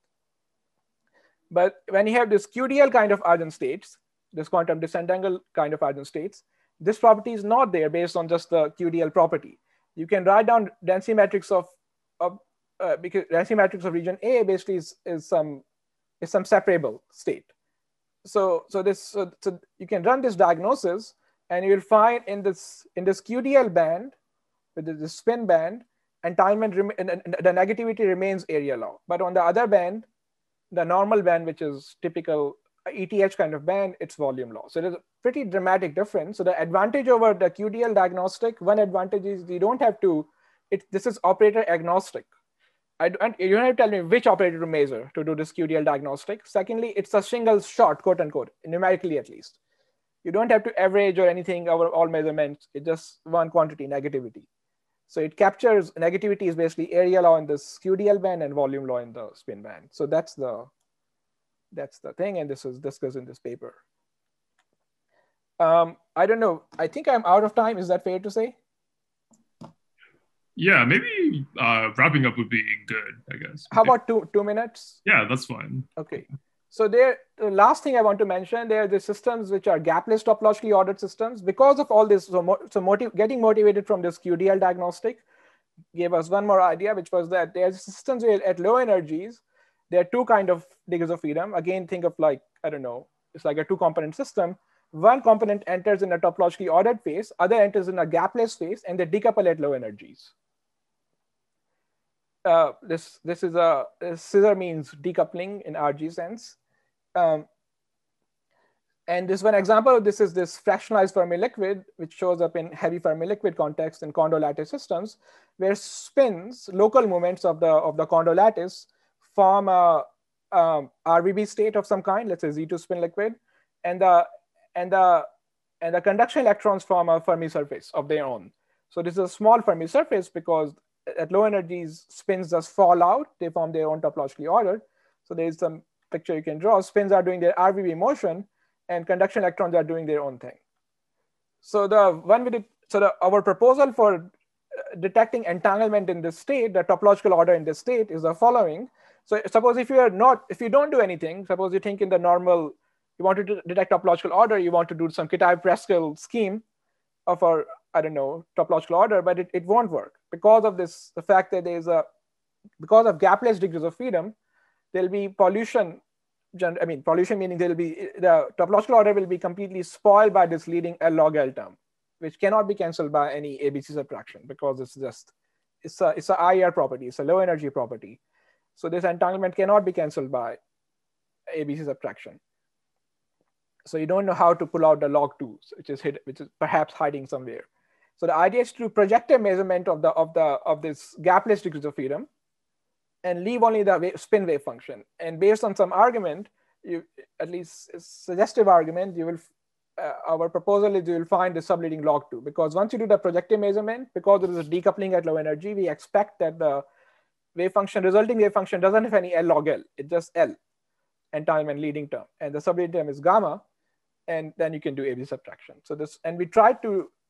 But when you have this Q D L kind of eigenstates, this quantum disentangle kind of eigenstates, this property is not there based on just the Q D L property. You can write down density matrix of, of uh, because density matrix of region A basically is, is some is some separable state. So so this so, so you can run this diagnosis, and you will find in this in this Q D L band with the spin band, entanglement, the negativity remains area law. But on the other band, the normal band, which is typical E T H kind of band, it's volume law. So there's a pretty dramatic difference. So the advantage over the Q D L diagnostic, one advantage is you don't have to, it, this is operator agnostic. I don't, you don't have to tell me which operator to measure to do this Q D L diagnostic. Secondly, it's a single shot, quote unquote, numerically at least. You don't have to average or anything over all measurements. It's just one quantity, negativity. So it captures negativity is basically area law in this Q D L band and volume law in the spin band. So that's the that's the thing, and this is discussed in this paper. Um, I don't know. I think I'm out of time. Is that fair to say? Yeah, maybe uh, wrapping up would be good, I guess. How about two two minutes? Yeah, that's fine. Okay. So there, the last thing I want to mention, there are the systems which are gapless topologically ordered systems. Because of all this, so, mo so motiv getting motivated from this Q D L diagnostic gave us one more idea, which was that there's systems where at low energies, there are two kind of degrees of freedom. Again, think of like, I don't know, it's like a two component system. One component enters in a topologically ordered phase, other enters in a gapless phase, and they decouple at low energies. Uh, this, this is a, this scissor means decoupling in R G sense. Um, and this one example of this is this fractionalized Fermi liquid, which shows up in heavy Fermi liquid context in Kondo lattice systems, where spins, local moments of the, of the Kondo lattice form a um, R V B state of some kind, let's say Z two spin liquid, and the, and, the, and the conduction electrons form a Fermi surface of their own. So this is a small Fermi surface because at low energies, spins just fall out, they form their own topologically ordered. So there's some picture you can draw. Spins are doing their R V B motion, and conduction electrons are doing their own thing. So the one with it, so the, our proposal for detecting entanglement in this state, the topological order in this state, is the following. So suppose if you are not, if you don't do anything, suppose you think in the normal, you want to detect topological order, you want to do some Kitaev-Preskill scheme of our, I don't know, topological order, but it, it won't work because of this, the fact that there is a, because of gapless degrees of freedom, there'll be pollution. I mean, pollution meaning there'll be, the topological order will be completely spoiled by this leading L log L term, which cannot be canceled by any A B C subtraction because it's just, it's a, it's a I R property, it's a low energy property. So this entanglement cannot be canceled by A B C subtraction. So you don't know how to pull out the log two, which is hid, which is perhaps hiding somewhere. So the idea is to project a measurement of the of the of this gapless degrees of freedom, and leave only the wave, spin wave function. And based on some argument, you at least a suggestive argument, you will uh, our proposal is you will find the subleading log two, because once you do the projective measurement, because there is a decoupling at low energy, we expect that the wave function, resulting wave function doesn't have any L log L, it's just L, entanglement leading term, and the subleading term is gamma, and then you can do A B subtraction. So this, and we tried to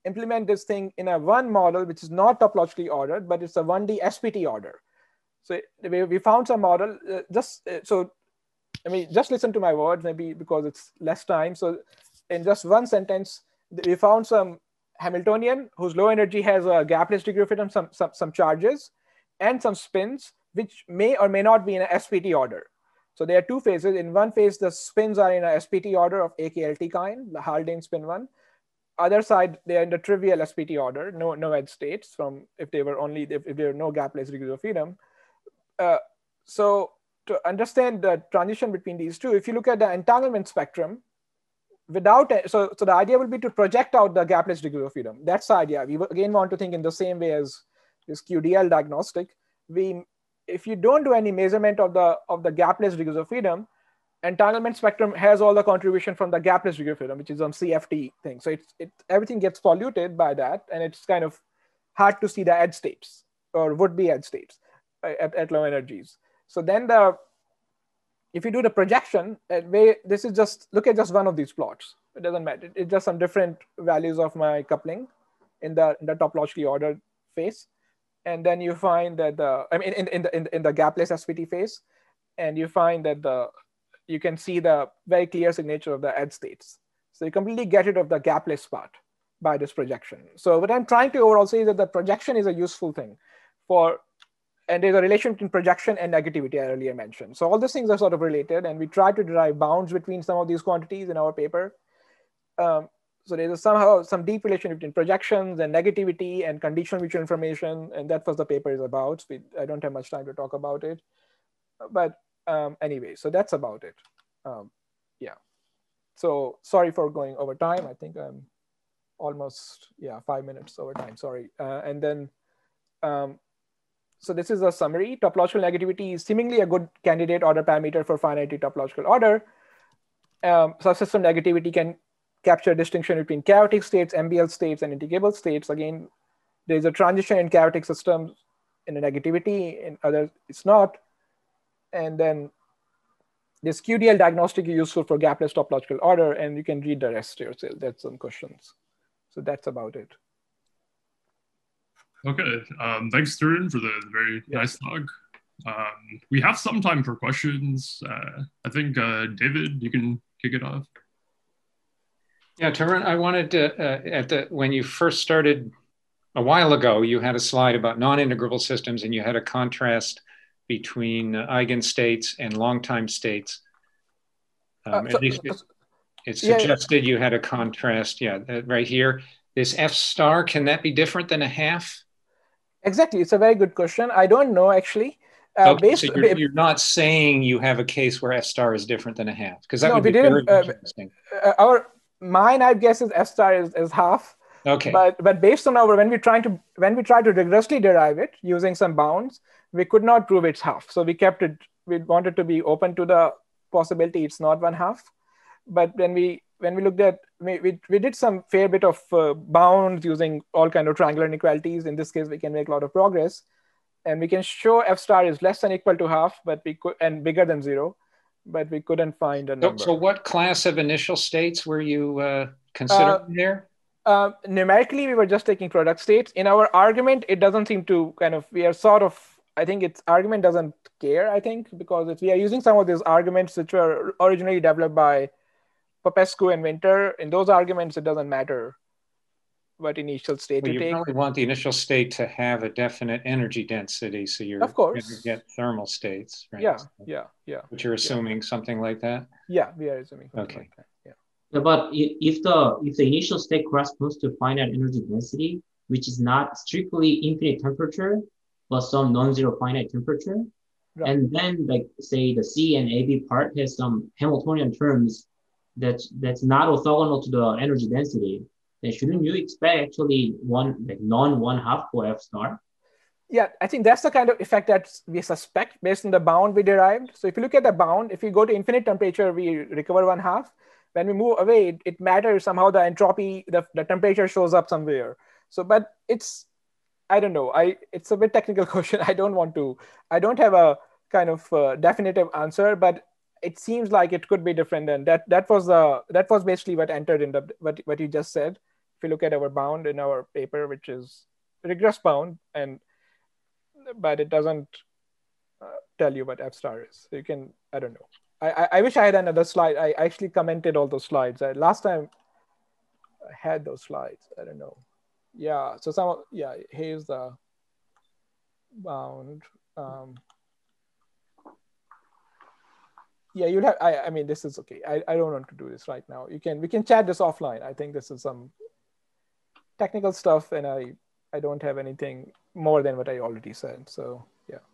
implement this thing in a one model, which is not topologically ordered, but it's a one D S P T order. So we, we found some model, uh, just, uh, so, I mean, just listen to my words, maybe because it's less time. So in just one sentence, we found some Hamiltonian whose low energy has a gapless degree of freedom, some, some, some charges, and some spins, which may or may not be in an S P T order. So there are two phases. In one phase, the spins are in a S P T order of A K L T kind, the Haldane spin one. Other side, they're in the trivial S P T order, no, no edge states from if they were only, if, if there were no gapless degrees of freedom. Uh, so to understand the transition between these two, if you look at the entanglement spectrum, without, so, so the idea would be to project out the gapless degree of freedom. That's the idea. We again want to think in the same way as this Q D L diagnostic. We, if you don't do any measurement of the, of the gapless degrees of freedom, entanglement spectrum has all the contribution from the gapless degree of freedom, which is on C F T thing. So it's, it, everything gets polluted by that, and it's kind of hard to see the edge states or would-be edge states at, at low energies. So then the, if you do the projection, way, this is just, look at just one of these plots. It doesn't matter. It's just some different values of my coupling in the, in the topologically ordered phase. And then you find that the, I mean, in, in, the, in, in the gapless S P T phase, and you find that the, you can see the very clear signature of the edge states. So you completely get rid of the gapless part by this projection. So what I'm trying to overall say is that the projection is a useful thing for, and there's a relation between projection and negativity I earlier mentioned. So all these things are sort of related, and we try to derive bounds between some of these quantities in our paper. Um, so there's a somehow some deep relation between projections and negativity and conditional mutual information, and that's what the paper is about. We, I don't have much time to talk about it, but um, anyway, so that's about it. Um, yeah. So sorry for going over time. I think I'm almost, yeah, five minutes over time, sorry. Uh, and then, um, so this is a summary. Topological negativity is seemingly a good candidate order parameter for finitely topological order. Um, subsystem negativity can capture distinction between chaotic states, M B L states, and integrable states. Again, there's a transition in chaotic systems in a negativity, in others it's not. And then this Q D L diagnostic is useful for gapless topological order, and you can read the rest yourself. That's some questions. So that's about it. Okay, um, thanks, Tarun, for the very yeah. nice talk. Um, we have some time for questions. Uh, I think, uh, David, you can kick it off. Yeah, Tarun, I wanted to, uh, at the, when you first started a while ago, you had a slide about non-integrable systems, and you had a contrast between uh, eigenstates and long-time states. Um, uh, so, at least it, it suggested yeah, you had a contrast, yeah, uh, right here. This F star, can that be different than a half? Exactly, it's a very good question. I don't know, actually. Uh, okay, based, so you're, you're not saying you have a case where F star is different than a half, because that no, would be very uh, interesting. Uh, our, mine, I guess, is F star is, is half. Okay. But but based on our when we trying to when we try to rigorously derive it using some bounds, we could not prove it's half. So we kept it. We wanted to be open to the possibility it's not one half. But when we when we looked at we we, we did some fair bit of uh, bounds using all kind of triangular inequalities. In this case, we can make a lot of progress, and we can show F star is less than or equal to half, but we could and bigger than zero, but we couldn't find a number. So, so what class of initial states were you uh, considering uh, there? Uh, numerically, we were just taking product states. In our argument, it doesn't seem to kind of, we are sort of, I think its argument doesn't care, I think, because if we are using some of these arguments which were originally developed by Popescu and Winter. In those arguments, it doesn't matter what initial state well, you, you take. You really want the initial state to have a definite energy density, so you're of course going to get thermal states, right? Yeah, so, yeah, yeah. But you're assuming yeah. something like that? Yeah, we are assuming something okay. like that, yeah. But if the if the initial state corresponds to finite energy density, which is not strictly infinite temperature, but some non-zero finite temperature, right. And then like say the C and A B part has some Hamiltonian terms that's that's not orthogonal to the energy density, then shouldn't you expect actually one like non one half for F star? Yeah, I think that's the kind of effect that we suspect based on the bound we derived. So if you look at the bound, if we go to infinite temperature, we recover one half. When we move away, it, it matters somehow the entropy, the, the temperature shows up somewhere. So, but it's, I don't know, I it's a bit technical question. I don't want to, I don't have a kind of uh, definitive answer, but it seems like it could be different. And that that was the, that was basically what entered in the, what, what you just said. If you look at our bound in our paper, which is regress bound, and but it doesn't uh, tell you what F star is. So you can, I don't know. I, I, I wish I had another slide. I actually commented all those slides. I, last time I had those slides. I don't know. Yeah, so some, yeah, here's the bound. Um, yeah, you'll have, I, I mean, this is okay. I, I don't want to do this right now. You can, we can chat this offline. I think this is some technical stuff, and I, I don't have anything more than what I already said. So yeah.